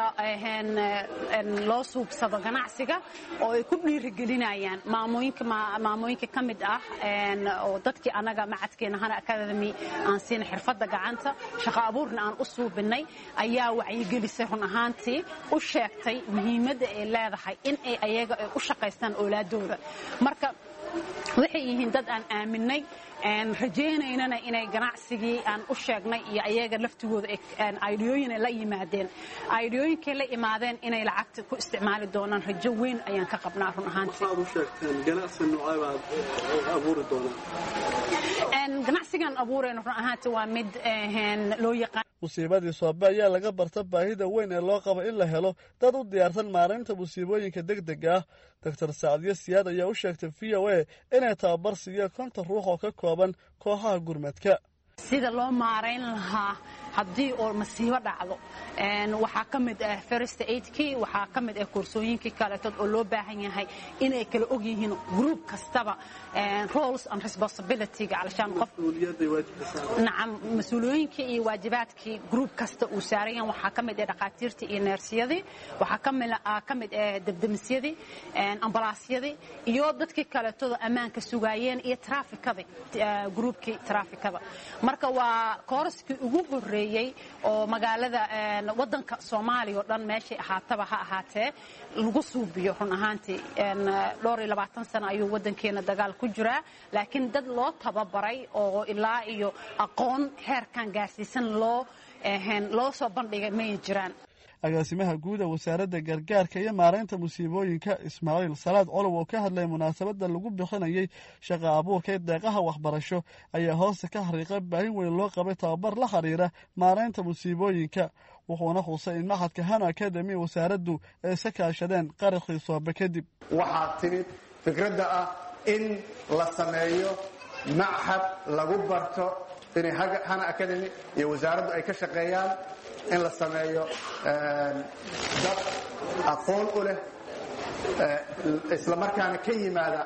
loo suubsado ganacsiga oo ay ku dhiirigelinayaan maamooyinka maamooyinka ka mid ah oo dadkii anaga macadkeena Hano Academy aan siinay xirfadda gacanta shaqo abuurna aan u suubinay ayaa wacyigelisay run ahaantii u sheegtay muhiimadda ay leedahay in ay ayaga ay u shaqaystaan awlaadooda. marka waxay yihiin dad aan aaminay rajaynaynana inay ganacsigii aan u sheegnay iyo ayaga laftigooda aidiyooyin la yimaadeen aidiyooyinkay la imaadeen inay lacagta ku isticmaali doonaan rajo weyn ayaan ka qabnaa run ahaantii. waxaad u sheegteen ganacsi noocay baad abuuri doonaan? ganacsigan abuureen run ahaantii waa mid loo yaqaan musiibadii Soobe ayaa laga barta baahida weyn ee loo qabo in la helo dad u diyaarsan maareynta musiibooyinka degdega ah. Doctor Saadiya Siyaad ayaa u sheegtay V O A inay tababar siiyo konton ruux oo ka kooban kooxaha gurmadka sida loo maareyn lahaa haddii oo masiibo dhacdo waxaa ka mid ah first aidkii waxaa ka mid ah koorsooyinkii kaleetood oo loo baahan yahay inay kala og yihiin group kastaba roles and responsibility-ga calashaan qof nacam mas-uuliyooyinkii iyo waajibaadkii group kasta uu saaran yahay waxaa ka mid ah dhakhaatiirtii iyo neersyadii waxaa ka mid ah ka mid ah debdemisyadii ambalaasyadii iyo dadkii kaleetooda ammaanka sugaayeen iyo traafikadii groupkii traafikada marka waa koorskii ugu horeeyey oo magaalada wadanka Soomaaliya oo dhan meeshay ahaataba ha ahaatee lagu suubiyo run ahaantii dhowr iyo labaatan sano ayuu wadankeena dagaal ku jiraa laakiin dad loo tababaray oo ilaa iyo aqoon heerkan gaarsiisan loo loo soo bandhigay ma jiraan agaasimaha guud ee wasaaradda gargaarka iyo maareynta musiibooyinka Ismaaciil Salaad Colow oo ka hadlay munaasabada lagu bixinayay shaqo abuurka deeqaha waxbarasho ayaa hoosta ka xariiqay baahin weyn loo qabay tababar la xiriira maareynta musiibooyinka wuxuuna xusay in maxadka Han Academy wasaaraddu ay sakaashadeen qarixii soobe kadib waxaa timid fikradda ah in la sameeyo maxad lagu barto in Han Academy iyo wasaaraddu ay ka shaqeeyaan in la sameeyo dad aqoon u leh isla markaana ka yimaada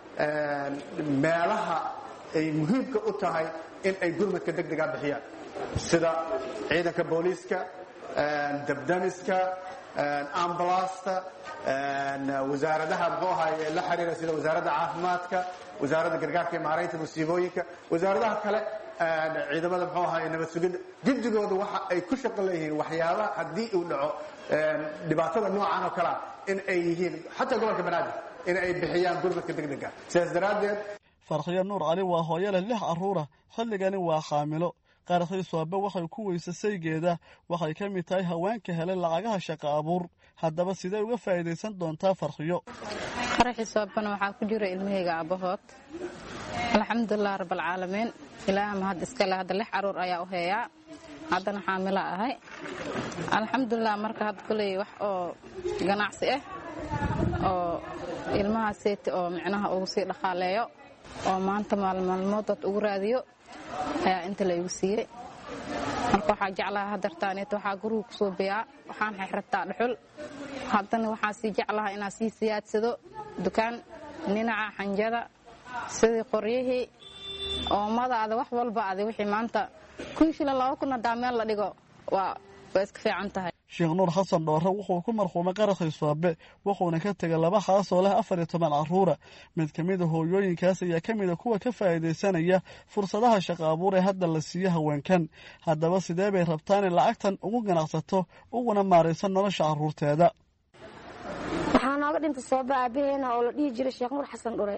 meelaha ay muhiimka u tahay in ay gurmadka degdega bixiyaan sida ciidanka booliiska dabdamiska ambulasta wasaaradaha muxuu ahaye la xiriira sida wasaaradda caafimaadka wasaaradda gargaarka iyo maareynta musiibooyinka wasaaradaha kale ciidamada muxuu ahaye nabad sugidda guddigooda waxa ay ku shaqo leeyihiin waxyaabaha haddii uu dhaco dhibaatada noocan oo kale in ay yihiin xataa gobolka banaadir in ay bixiyaan gurmadka degdega sidaas daraaddeed Farxiyo Nuur Cali waa hooyo leh lix carruur ah xilligani waa xaamilo qarixii soobe waxay ku weysasaygeeda waxay ka mid tahay haweenka helay lacagaha shaqo abuur haddaba sidee uga faa'iideysan doontaa Farxiyo qarixii soobana waxaa ku jira ilmahayga abahood alxamdulilah rabbil caalamiin ilaaha mahad iska leh hadda lix carruur ayaa u heeyaa haddana xaamilo ahay alxamdulilah marka hadda kuley wax oo ganacsi ah oo ilmaha seeti oo micnaha ugu sii dhaqaaleeyo oo maanta maalmood dad ugu raadiyo ayaa inta la igu siiyey marka waxaa jeclaha hadartaaneet waxaa guriga ku soo biyaa waxaan xirxirtaa dhuxul haddana waxaa sii jeclaha inaa sii siyaadsado dukaan dhinaca xanjada sidii qoryihii oomadaada wax walba adi wixii maanta kun shilin laba kun hadaa meel la dhigo waa waa iska fiican tahay Sheekh Nuur Xasan Dhoore wuxuu ku marxuumay qarixii soobe wuxuuna ka tagay laba xaas oo leh afar iyo toban carruur mid kamid ah hooyooyinkaas ayaa kamid ah kuwa ka faa'iideysanaya fursadaha shaqo abuur ee hadda la siiyo haweenkan haddaba sidee bay rabtaan in lacagtan ugu ganacsato uguna maareysan nolosha carruurteeda waxaa nooga dhintay soobe aabaheena oo la dhihi jiray Sheekh Nuur Xasan Dhoore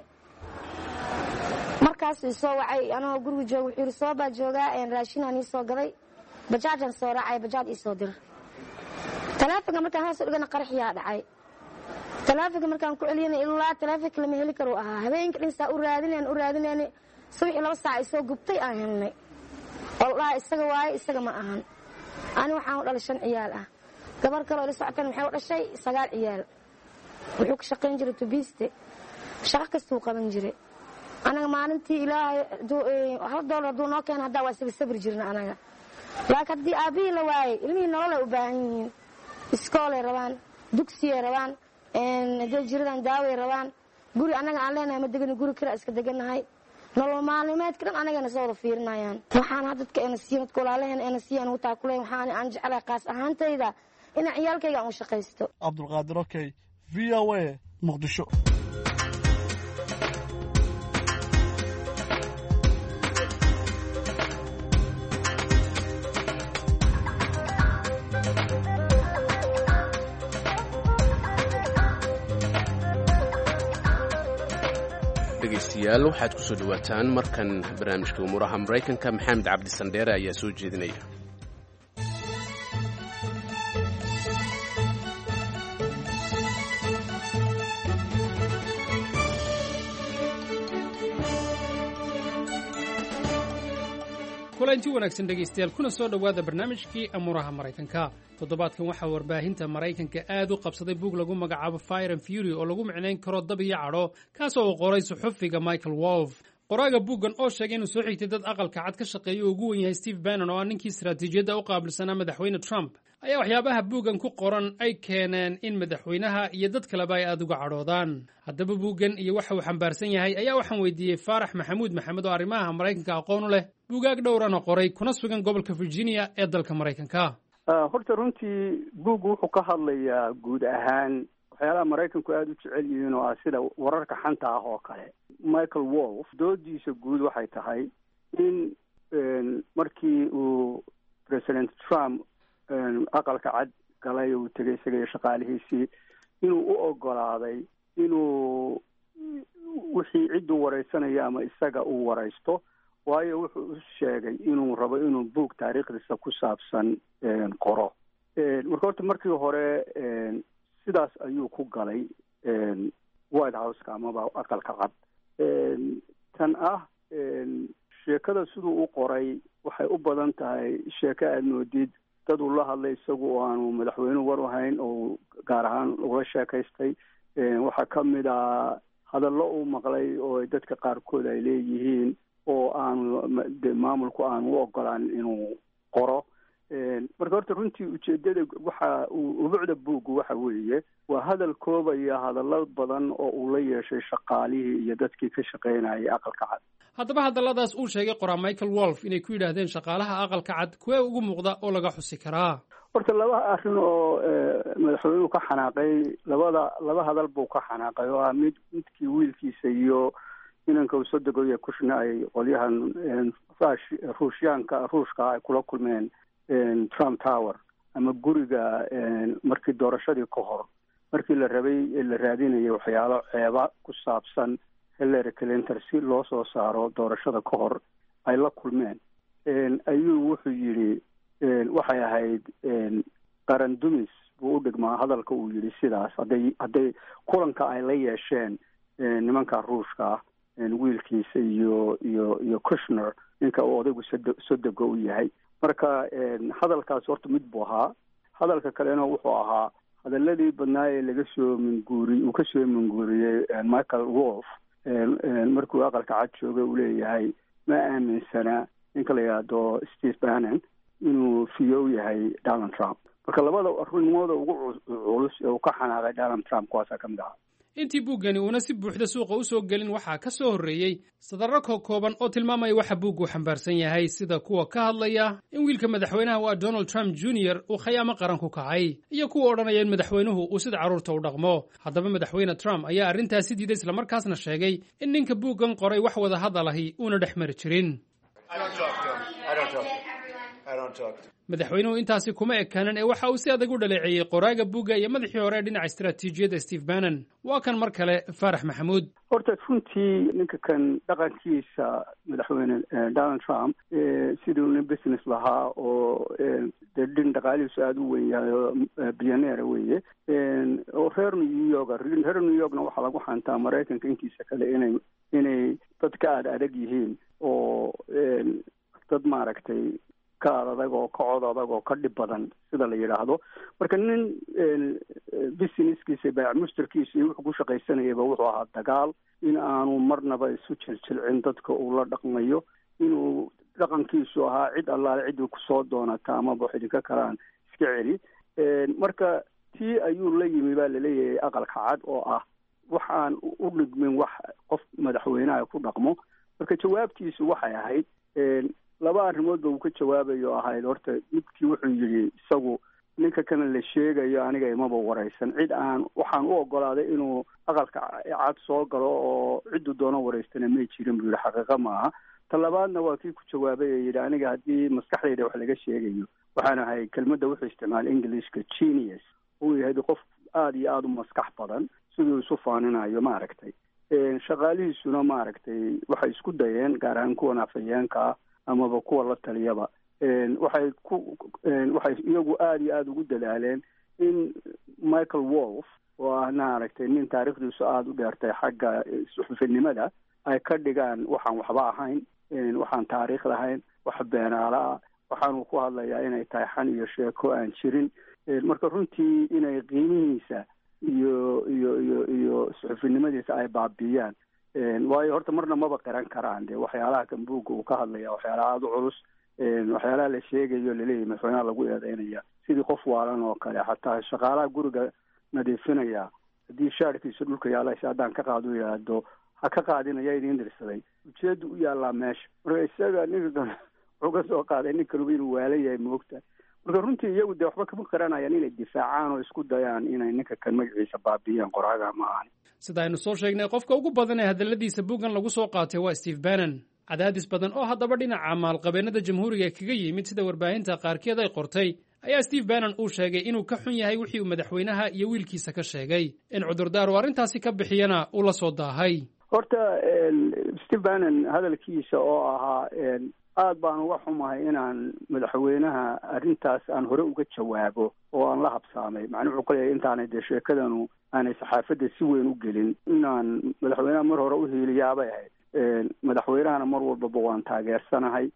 markaas uu soo wacay anoo guriga jooga wuxuu yiri sooba joogaa een raashin aan soo gaday bajaajan soo raacay bajaaj ii soo dir taleefanka markaan hoos u dhigana qaraxiyaa dhacay taleefanka markaan ku celiyay ilaa taleefanka lama heli karo ahaa habeenka dhinsa u raadineen u raadineen subaxii laba saac soo gubtay aan helnay wallahi isaga waay isaga ma ahan ani waxaan u dhalay shan ciyaal ah gabar kale oo la socotan waxay u dhashay sagaal ciyaal wuxuu ka shaqayn jiray tubiste shaqo kasta uu qaban jiray anaga maalintii ilaahay hal doolar duu noo keen haddaa waa isaga sabri jirna anaga laakiin haddii aabihii la waayey ilmihii nololay u baahan yihiin iskoolay rabaan dugsiyay rabaan hadday jiradan daaway rabaan guri annaga aan leenahay ma degani guri kale iska degannahay nolol maalmeedka dhan anagana soo wada fiirinayaan waxaan haddadka ena siiya dadka walaalaheen ena siiyaan ugu taakuleen waxaan aan jeclahay qaas ahaantayda inaan ciyaalkayga aan u shaqaysto Cabdulqaadir Okey V O A Muqdisho dhegeystayaal waxaad ku soo dhawaataan markan barnaamijka umuuraha maraykanka maxamed cabdi sandheere ayaa soo jeedinaya kulanti wanaagsan dhegaystayaal kuna soo dhowaada barnaamijkii amuuraha maraykanka toddobaadkan waxaa warbaahinta maraykanka aad u qabsaday buug lagu magacaabo fire and fury oo lagu micnayn karo dab iyo cadho kaas oo qoray suxufiga michael wolf qoraaga buuggan oo sheegay inuu soo xigtay dad aqalka cad ka shaqeeya oo ugu wen yahay steve bannon oo ah ninkii istaraatiijiyadda u qaabilsanaa madaxweyne trump ayaa waxyaabaha buuggan ku qoran ay keeneen in madaxweynaha iyo dad kaleba ay aad uga cadhoodaan haddaba buuggan iyo waxa uu xambaarsan yahay ayaa waxaan weydiiyey faarax maxamuud maxamed oo arrimaha maraykanka aqoon u leh buugaag dhowrana qoray kuna sugan gobolka virginia ee dalka maraykanka horta runtii buuggu wuxuu ka hadlayaa guud ahaan waxyaalaha maraykanku aada u jecel yihiin oo ah sida wararka xanta ah oo kale michael wolf doodiisa guud waxay tahay in markii uu president trump aqalka cad galay uu tegay isaga iyo shaqaalihiisii inuu u ogolaaday inuu wixii cidduu wareysanaya ama isaga uu wareysto waayo wuxuu u sheegay inuu rabo inuu buug taariikhdiisa ku saabsan qoro marka horta markii hore sidaas ayuu ku galay white houseka amaba aqalka cad tan ah sheekada siduu u qoray waxay u badan tahay sheeko aada moodid dad uu la hadlay isagu oo aanu madaxweynuhu war u hayn oo gaar ahaan ula sheekaystay waxaa ka mid ah hadallo uu maqlay oo dadka qaarkood ay leeyihiin oo aanu de maamulku aanu u ogolaan inuu qoro marka horta runtii ujeedada waxa uu ubucda buuggu waxa weeye waa hadal koobaya hadallo badan oo uu la yeeshay shaqaalihii iyo dadkii ka shaqaynayay aqalka cad haddaba hadalladaas uu sheegay qoraa michael wolf inay ku yidhaahdeen shaqaalaha aqalka cad kuwee ugu muuqda oo laga xusi karaa horta laba arrin oo madaxweynuhu ka xanaaqay labada laba hadal buu ka xanaaqay oo ah mid midkii wiilkiisa iyo inanka usodogo iyo kushna ay qolyahan ruushyaanka ruushka ay kula kulmeen trump tower ama guriga markii doorashadii ka hor markii la rabay la raadinayay waxyaalo ceeba ku saabsan hillary clinton si loo soo saaro doorashada ka hor ay la kulmeen ayuu wuxuu yidhi waxay ahayd qaran dumis buu u dhigmaa hadalka uu yidhi sidaas hadday hadday kulanka ay la yeesheen nimanka ruushka ah wiilkiisa iyo iyo iyo kushner ninka uu odaygu sod sodoga u yahay marka hadalkaas horta mid buu ahaa hadalka kalena wuxuu ahaa hadaladii badnaa ee laga soo minguuri uu ka soo minguuriyey michael wolf markuu aqalka cad joogay uu leeyahay ma aaminsana ninka la yidhaahdo steve bannon inuu fiyow yahay donald trump marka labada arrimooda ugu culus ee uu ka xanaaqay donald trump kuwaasaa ka mid ahaa intii buuggani uuna si buuxda suuqa u soo gelin waxaa ka soo horreeyey sadarro kookooban oo tilmaamaya waxa buuggu xambaarsan yahay sida kuwa ka hadlaya in wiilka madaxweynaha waa donald trump junior uu khayaamo qaran ku kacay iyo kuwa odhanaya in madaxweynuhu uu sida carruurta u dhaqmo haddaba madaxweyne trump ayaa arrintaasi diiday islamarkaasna sheegay in ninka buuggan qoray wax wada hadalahi uuna dhex mari jirin madaxweynuhu intaasi kuma ekaanan ee waxa uu si adag u dhaleeceeyey qoraaga buugga iyo madaxii hore ee dhinaca istaraatiijiyadda steve bannon waa kan mar kale faarax maxamuud horta runtii ninka kan dhaqankiisa madaxweyne donald trump siduu nin business lahaa oo dee dhin dhaqaalihiisu aada u weyn yahay oo bilyaneera weeye oo reer new york reer new yorkna waxaa lagu xantaa maraykanka intiisa kale inay inay dad ka aada adag yihiin oo dad maaragtay ka ad adag oo ka cod adag oo ka dhib badan sida la yidhaahdo marka nin businesskiisa baac mushtarkiisa iyo wuxuu ku shaqaysanayaba wuxuu ahaa dagaal in aanu marnaba isu jiljilcin dadka uu la dhaqmayo inuu dhaqankiisu ahaa cid allaale ciddii kusoo doonata amaba wax idinka kalaan iska celi marka tii ayuu la yimi baa laleeyahay aqalka cad oo ah waxaan u dhigmin wax qof madaxweynaha ku dhaqmo marka jawaabtiisu waxay ahayd laba arrimoodba uu ka jawaabayo ahayd horta midkii wuxuu yidhi isagu ninka kana la sheegayo aniga imaba waraysan cid aan waxaan u ogolaaday inuu aqalka cad soo galo oo cidduu doono waraystana may jirin buu yidhi xaqiiqa maaha ta labaadna waa kii ku jawaabay ee yidhi aniga haddii maskaxdayda wax laga sheegayo waxaan ahay kelmadda wuxuu isticmaalay englishka genius uu yahay qof aada iyo aada u maskax badan siduu isu faaninayo maaragtay shaqaalihiisuna maaragtay waxay isku dayeen gaar ahaan kuwan afhayeenka amaba kuwa la taliyaba waxay ku waxay iyagu aada iyo aada ugu dadaaleen in michael wolf oo ah maaragtay nin taariikhdiisu aada u dheertay xagga suxufinimada ay ka dhigaan waxaan waxba ahayn waxaan taariikh lahayn wax beenaala ah waxaanu ku hadlayaa inay tahay xan iyo sheeko aan jirin marka runtii inay qiimihiisa iyo iyo iyo iyo suxufinimadiisa ay baabiiyaan waayo horta marna maba qaran karaan dee waxyaalaha kan buugga uu ka hadlaya waxyaalaha aada u culus waxyaalaha la sheegayo laleeyahay madaxweynaha lagu eedeynaya sidii qof waalan oo kale xataa shaqaalaha guriga nadiifinaya haddii shaarkiisa dhulka yaalaysa haddaan ka qaado yidhaahdo ha ka qaadinaya idiin dirsaday ujeeda u yaallaa meesha marka isaga ninka wuxuu ka soo qaaday nin kaluba inuu waala yahay moogta marka runtii iyagu dee waxba kama garanayaan inay difaacaan oo isku dayaan inay ninka kan magaciisa baabiyaan qoraaga ma ahan sida aynu soo sheegnay qofka ugu badan ee hadalladiisa buuggan lagu soo qaatay waa steve bannon cadaadis badan oo haddaba dhinaca maalqabeennada jamhuuriga kaga yimid sida warbaahinta qaarkeed ay qortay ayaa steve bannon uu sheegay inuu ka xun yahay wixii uu madaxweynaha iyo wiilkiisa ka sheegay in cudurdaar uu arrintaasi ka bixiyana uu la soo daahay horta steve bannon hadalkiisa oo ahaa aad baan uga xumahay inaan madaxweynaha arrintaas aan hore uga jawaabo oo aan la habsaamay macnuu wuxuu kuleeyahay intaanay dee sheekadanu aanay saxaafadda si weyn u gelin inaan madaxweynaha mar hore u hiiliyaabay ahayd madaxweynahana mar walbaba waan taageersanahay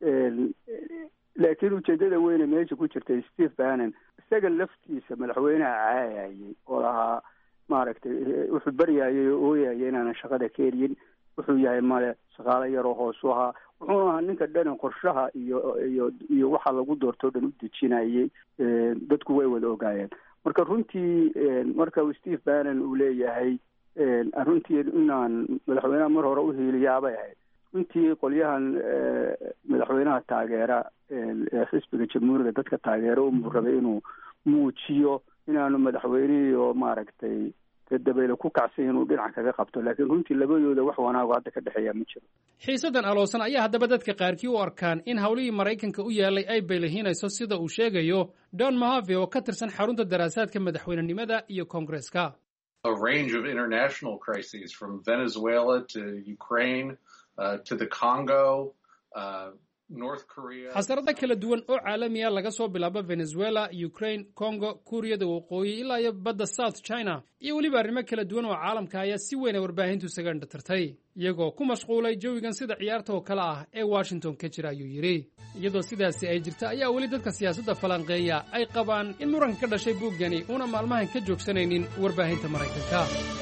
laakiin ujeedada weyne meesha ku jirtay steve bannon isaga laftiisa madaxweynaha caayayay oo lahaa maaragtay wuxuu baryayay oo ooyayay inaanan shaqada ka eriyin wuxuu yahay male shaqaalo yaroo hoos u ahaa wuxuuna ahaa ninka dhani qorshaha iyo iyo iyo waxa lagu doortoo dhan u dejinayay dadku way wada ogaayeen marka runtii marka steve bannon uu leeyahay runtii inaan madaxweynaha mar hore u hiiliyaabay ahayd runtii qolyahan madaxweynaha taageera xisbiga jamhuuriga dadka taageera u rabay inuu muujiyo inaanu madaxweynihii oo maaragtay dabeyle ku kacsan inuu dhinac kaga qabto laakiin runtii labadooda wax wanaago hadda ka dhexeeya ma jiro xiisadan aloosan ayaa haddaba dadka qaarkii u arkaan in howlihii maraykanka u yaalay ay baylahiinayso sida uu sheegayo don mahave oo ka tirsan xarunta daraasaadka madaxweynenimada iyo koongreska a range of international crises from Venezuela to Ukraine uh, to the Congo uh, North Korea xasarada kala duwan oo caalamiya laga soo bilaabo Venezuela, Ukraine, Congo, Kuuriyada Waqooyi ilaa iyo badda South China iyo weliba arrimo kala duwan oo caalamka ayaa si weyn warbaahintu isaga indhatirtay iyagoo ku mashquulay jawigan sida ciyaarta oo kale ah ee Washington ka jira ayuu yiri iyadoo sidaasi ay jirta ayaa weli dadka siyaasadda falanqeeya ay qabaan in muranka ka dhashay buuggani una maalmahan ka joogsanaynin warbaahinta Maraykanka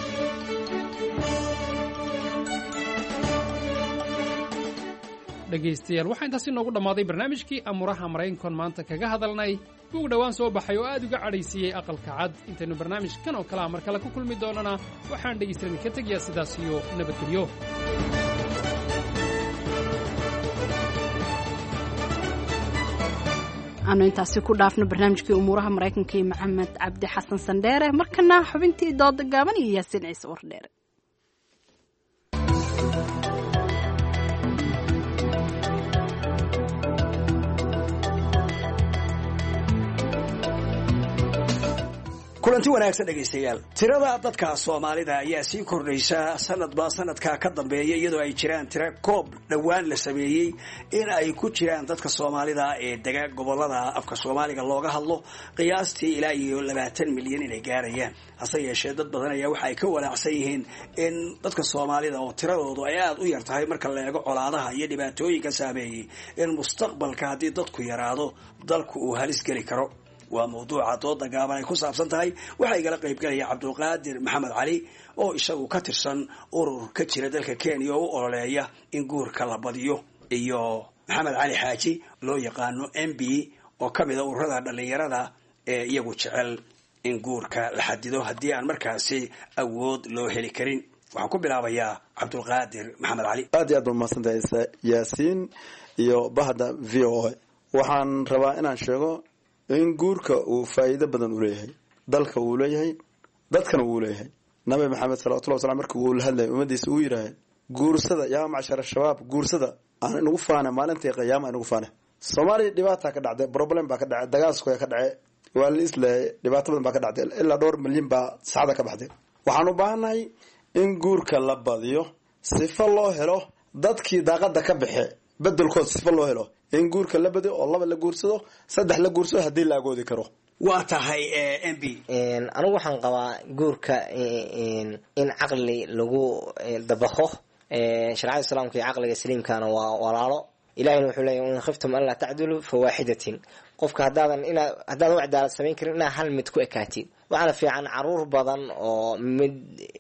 dhegaystayaal waxaa intaasi noogu dhammaaday barnaamijkii amuraha maraykankan maanta kaga hadalnay buug dhowaan soo baxay oo aad uga cadhaysiiyey aqalka cad intaynu barnaamijkan oo kalea mar kale ku kulmi doonana waxaan dhegaystayaal ka tegayaa sidaas iyo nabadgelyo aanu intaasi ku dhaafno barnaamijkii umuuraha maraykanka iyo maxamed cabdi xasan sandheere markana xubintii dooda gaaban iyo yaasiin ciise wardheere kulanti wanaagsan dhegaystayaal tirada dadka Soomaalida ayaa sii kordhaysa sanadba sanadka ka dambeeya iyadoo ay jiraan tiro koob dhawaan la sameeyay in ay ku jiraan dadka Soomaalida ee degan gobolada afka Soomaaliga looga hadlo qiyaastii ilaa iyo labaatan milyan inay gaarayaan hase yeeshee dad badan ayaa waxa ay ka walaacsan yihiin in dadka Soomaalida oo tiradoodu ay aad u yar tahay marka la eego colaadaha iyo dhibaatooyinka saameeyay in mustaqbalka haddii dadku yaraado dalku uu halis geli karo waa mawduuca dooda gaaban ay ku saabsan tahay waxa igala qayb galaya Cabdulqaadir Maxamed Cali oo isagu ka tirsan urur ka jira dalka Kenya oo u ololeeya in guurka la badiyo iyo Maxamed Cali Xaaji loo yaqaano M B oo kamid ah ururada dhalinyarada ee iyagu jecel in guurka la xadido haddii aan markaasi awood loo heli karin waxaan ku bilaabayaa Cabdulqaadir Maxamed Cali aad iyo aad baan mahadsantahay Yaasiin iyo bahda V O A waxaan rabaa inaan sheego in guurka uu faa'iido badan u leeyahay dalka uu leeyahay dadkana uu leeyahay nabi maxamed sallallahu alayhi wasallam markuu uu la hadlay ummadiisa uu yiraahday guursada yaa macshar shabaab guursada aan inagu faana maalintii qiyaama inagu faana Soomaali dhibaato ka dhacday problem baa ka dhacay dagaalku ka dhacay waa la isla dhibaato badan baa ka dhacday ilaa dhowr milyan baa saacada ka baxday waxaan u baahanahay in guurka la badiyo sifo loo helo dadkii daaqada ka bixi bedelkood sifo loo helo in guurka la badiyo oo laba la guursado saddex la guursado haddii la agoodi karo waa tahay M B anigu waxaan qabaa guurka in caqli lagu dabaqo sharciyada islaamka iyo caqliga saliimkana waa walaalo ilahina wuxuu leeyahay in khiftum alla tacdulu fawaaxidatin qofka haddaadan inaa haddaadan u cadaalad samayn karin inaa hal mid ku ekaatid waxaana fiican caruur badan oo mid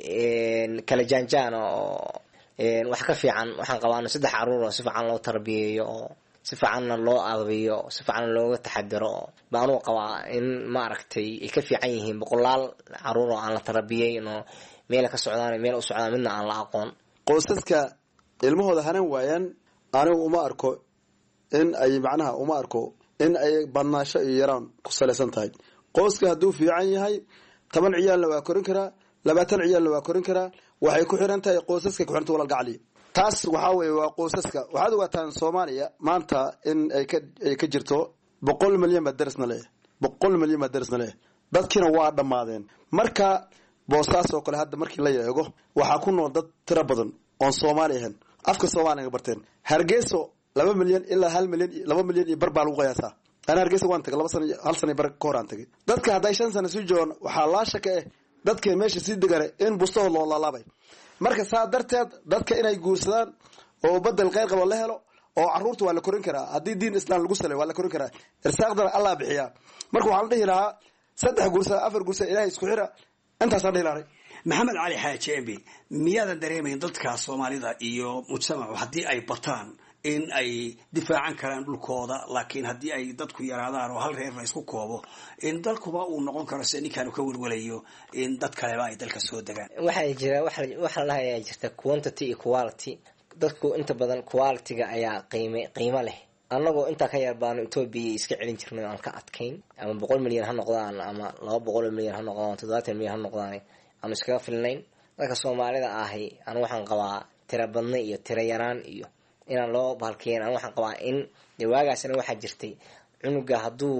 kala jaanjaan oo wax ka fiican waxaan qabaano saddex caruur oo si fiican loo tarbiyeeyo oo si fiicanna loo aabiyo si fiican looga taxadiro baanu qabaa in ma aragtay ay ka fiican yihiin boqolaal caruur oo aan la tarbiyeyn oo meel ka socdaan meel u socdaan midna aan la aqoon qoysaska ilmahooda hanan waayaan anigu uma arko in ay macnaha uma arko in ay badnaasho iyo yaraan ku salaysan tahay qoyska hadduu fiican yahay toban ciyaalna waa korin karaa labaatan ciyaalna waa korin karaa waxay ku xiran tahay qoysaska ku xiranta walal gacli taas waxaa weeye waa qoysaska waxaad ogaataan Soomaaliya maanta in ay ka ay ka jirto boqol milyan baa darisna leh boqol milyan baa darisna leh dadkina waa dhamaadeen marka boosaas oo kale hadda markii la yeego waxaa ku nool dad tiro badan oo Soomaali ahaan afka Soomaaliga barteen Hargeysa laba milyan ilaa hal milyan laba milyan iyo bar baa lagu qiyaasaa ana Hargeysa waan tagay laba sano hal sano bar ka hor aan tagay dadka hadday shan sano sii joogan waxaa la shaqeey dadka meesha sii deganay in busto loo laabay marka saa darteed dadka inay guursadaan oo badal qeyr qabo la helo oo caruurta waa la korin karaa hadii diin islaam lagu salay waa la korin karaa irsaaqda Allah bixiya marka waxaan dhihi lahaa saddex guursa afar guursa ilaahay isku xira intaas aan dhihi lahaa maxamed cali xaaji embi miyaadan dareemayn dadka Soomaalida iyo mujtamacu haddii ay bataan in ay difaacan karaan dhulkooda laakiin haddii ay dadku yaraadaan oo hal reer la isku koobo in dalkuba uu noqon karo si ninkan ka walwalayo in dad kale ay dalka soo degaan waxa jira waxa waxa la hayaa jirta quantity iyo quality dadku inta badan quality-ga ayaa qiime qiimo leh annagoo inta ka yar baan Ethiopia iska celin jirnay aan ka adkayn ama boqol milyan ha noqdaan ama laba boqol milyan ha noqdaan toddobaatan milyan ha noqdaan ama iska filnayn dadka Soomaalida ahi aan waxaan qabaa tira badna iyo tira yaraan iyo inaan loo baalkeen aan waxaan qabaa in waagaasna waxa jirtay cunuga hadduu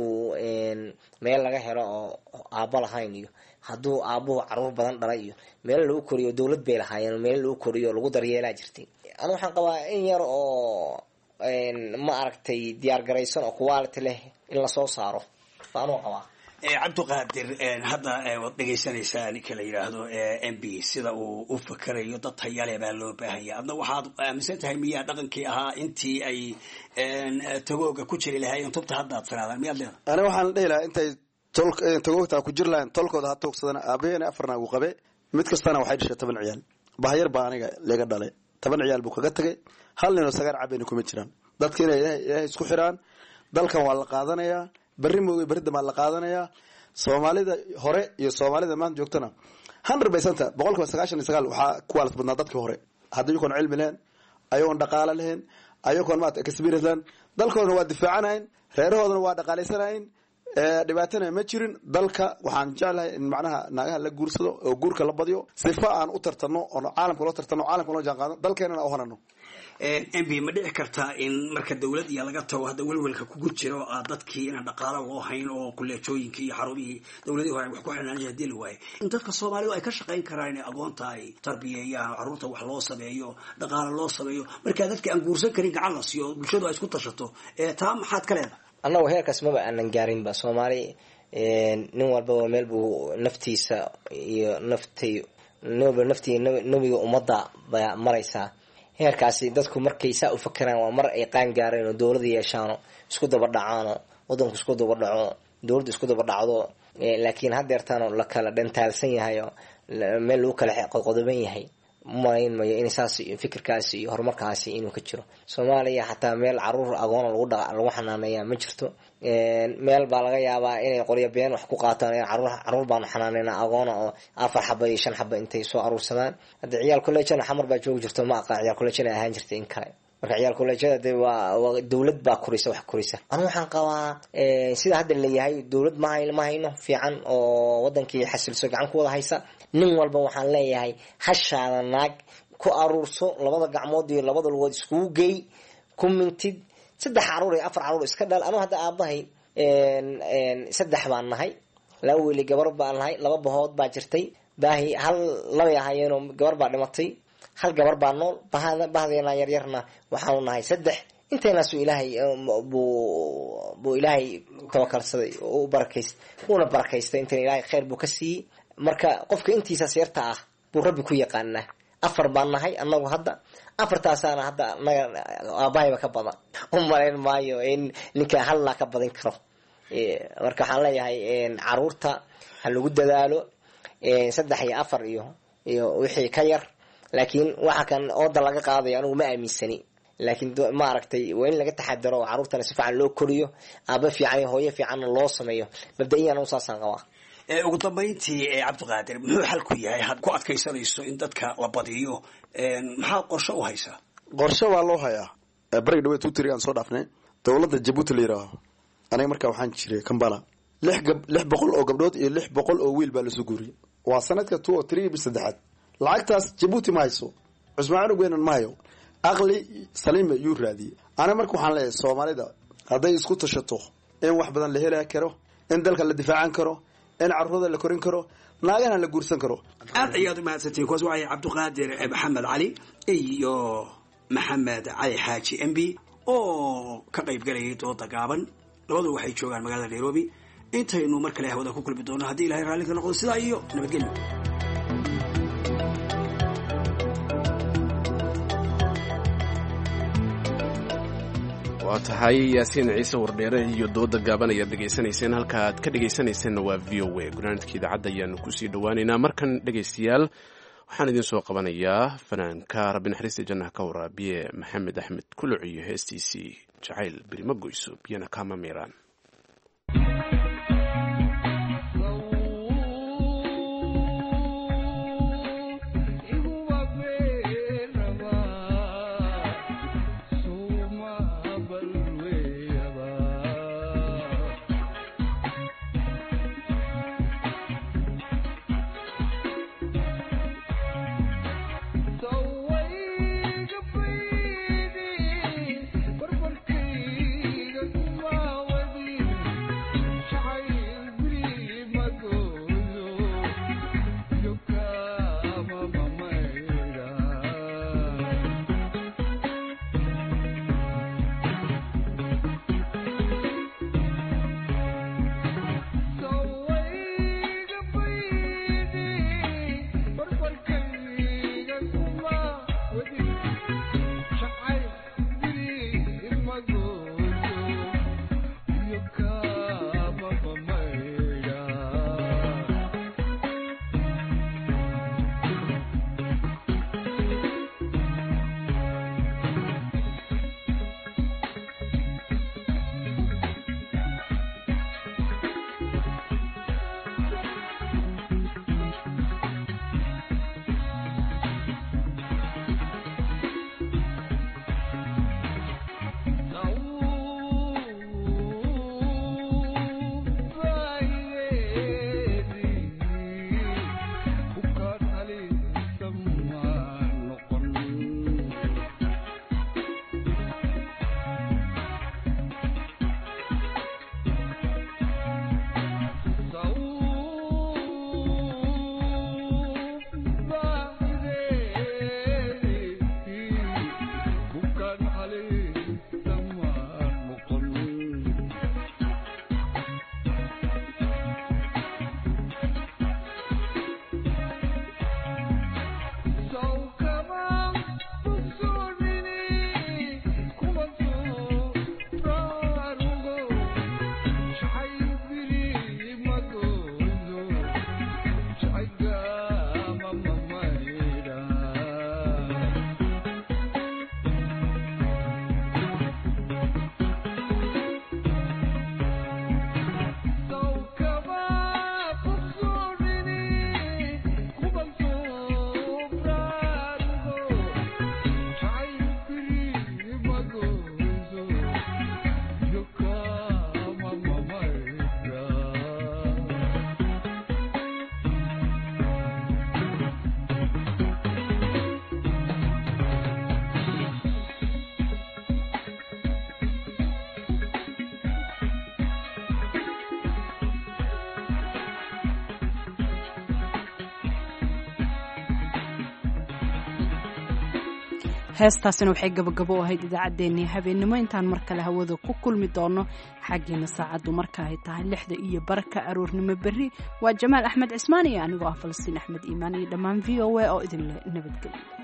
meel laga helo oo aabba lahayn iyo hadduu aabuhu caruur badan dhalay iyo meel lagu koriyo dawlad bay lahaayeen meel lagu koriyo lagu daryeelaa jirtay aan waxaan qabaa in yar oo ma aragtay diyaar garaysan oo quality leh in la soo saaro baan u qabaa cabdiqaadir hadda waad dhegaysanaysaa ninka la yidhaahdo m b sida uu u fakarayo dad tayale baa loo baahanya adna waxaad aaminsan tahay miyaa dhaqankii ahaa intii ay tagooga ku jiri lahaayeen tubta hadda aad sanaadaan miyaad leedahay ana waxaan dhihi lahaa intay tagoogta ku jiri lahayn tolkooda ha toogsadana aabaheena afarna ugu qabe mid kastana waxay dhashay toban ciyaal bahayar baa aniga laga dhalay toban ciyaal buu kaga tagay hal nin oo sagaar cabayna kuma jiraan dadka inay ilaahay isku xiraan dalkan waa la qaadanayaa barri mooy barida ma la qaadanayaa Soomaalida hore iyo Soomaalida maanta joogtana one hundred percent boqolkiiba sagaashan iyo sagaal waxa ku waalid badnaa dadkii hore haddii koon cilmi leen ayoon dhaqaale leen ayoon maad experience leen dalkoodna waa difaacanayn reerahoodna waa dhaqaaleysanayn ee dhibaatana ma jirin dalka waxaan jeclahay in macnaha naagaha la guursado oo guurka la badiyo sifa aan u tartano oo caalamka loo tartano caalamka loo jaanqaado dalkeenana u hanano m b ma dhici kartaa in marka dawlad iyo laga tago hadda welwelka kugu jiro dadkii inaan dhaqaalo loo hayn oo kuleejooyinkii iyo xarumihii dawladii hore wax ku xirnaanaya hadii la waayo in dadka Soomaalidu ay ka shaqayn karaan inay aqoonta ay tarbiyeeyaan caruurta wax loo sameeyo dhaqaalo loo sameeyo marka dadka aan guursan karin gacan la siiyo bulshadu ay isku tashato ee taa maxaad ka leedahay annagu heerkaas maba aanan gaarin ba Soomaali nin walba meel buu naftiisa iyo naftay nooba naftii nabiga umada baa maraysaa heerkaasi dadku markay saa u fakaraan waa mar ay qaan gaareen oo dawladda yeeshaan isku daba dhacaan wadanku isku daba dhaco dawladda isku daba dhacdo laakiin hadeertaan la kala dhantaalsan yahay meel uu kala qodoban yahay mayn ma in saas fikirkaasi iyo horumarkaasi inuu ka jiro Soomaaliya xataa meel caruur agoon lagu lagu xanaaneeyaa ma jirto meel baa laga yaabaa inay qoriyo been wax ku qaataan caruur caruur baan xanaaneynaa agoon oo afar xabba iyo shan xabba intay soo aruursadaan hadda ciyaal kuleejana xamar baa joog jirto ma aqaan ciyaal kuleejana ahaan jirtay in kale marka ciyaal kuleejada waa dawlad baa kurisa wax kurisa anu waxaan qabaa sida hadda la yahay dawlad ma hayno ma hayno fiican oo wadankii xasilso gacan ku wada haysa nin walba waxaan leeyahay hashaada naag ku aruurso labada gacmood iyo labada lugood isku geey ku mintid saddex caruur iyo afar caruur iska dhal anu hadda aabahay een een saddex baan nahay laba wiil gabar baan nahay laba bahood baa jirtay baahi hal laba yahaayeen gabar baa dhimatay hal gabar baa nool bahada bahdeena yar yarna waxaan nahay saddex inteena soo ilaahay buu buu ilaahay tawakkalsaday oo barakeys una barakeystay inta ilaahay khayr buu ka sii marka qofka intiisa seerta ah buu rabbi ku yaqaana afar baan nahay annagu hadda afartaasaana hadda aabaayba ka badan u malayn maayo in ninka halna ka badin karo marka waxaan leeyahay caruurta ha lagu dadaalo saddex iyo afar iyo iyo wixii ka yar laakiin waxa kan ooda laga qaadayo anigu ma aaminsani laakiin ma aragtay waa in laga taxadaro caruurtana si fiican loo koriyo aaba fiican iyo hooyo fiican loo sameeyo mabda'iyana u saasan qabaa ugu dambeyntii cabdiqaadir muxuu xal ku yahay had ku adkaysanayso in dadka la badiyo maxaa qorshe u haysaa qorshe waa loo hayaa bariga dhaweed two three aan soo dhaafnay dowladda Djibouti la yiraahdo aniga markaa waxaan jiray Kampala lix lix boqol oo gabdhood iyo lix boqol oo wiil baa la soo guuriyay waa sanadka two or three bis saddexaad lacagtaas Djibouti ma hayso Cusmaan Ugeena ma hayo aqli saliima yuu raadiyay ana markaa waxaan leeyahay Soomaalida haday isku tashato in wax badan la heli karo in dalka la difaacan karo in carruurda la korin karo naagana la guursan karo aad ayaad u mahadsantiin kuwaas waxay Cabdiqaadir Maxamed Cali iyo Maxamed Cali Xaaji M B oo ka qayb galay dooda gaaban labadu waxay joogaan magaalada Nairobi intaynu mar kale hawada ku kulmi doono haddii Ilaahay raali ka noqdo sidaa iyo nabadgelyo waa tahay yaasiin ciise wardheere iyo dooda gaaban ayaad dhegaysanayseen halka aad ka dhegaysanayseena waa v o a gunaanadka idaacadda ayaanu kusii dhawaaneynaa markan dhegaystayaal waxaan idiin soo qabanayaa fanaanka rabbi naxariista jannaha ka waraabiye maxamed axmed kuluc iyo heestiisii jacayl beri ma goyso biyana kama miiraan heestaasina waxay gabagabo u ahayd idaacaddeenii habeennimo intaan mar kale hawada ku kulmi doono xaggiina saacaddu marka ay tahay lixda iyo barka aroornimo berri waa jamaal axmed cismaan iyo anigoo ah falastiin axmed iimaan iyo dhammaan v o a oo idinle nabadgelyo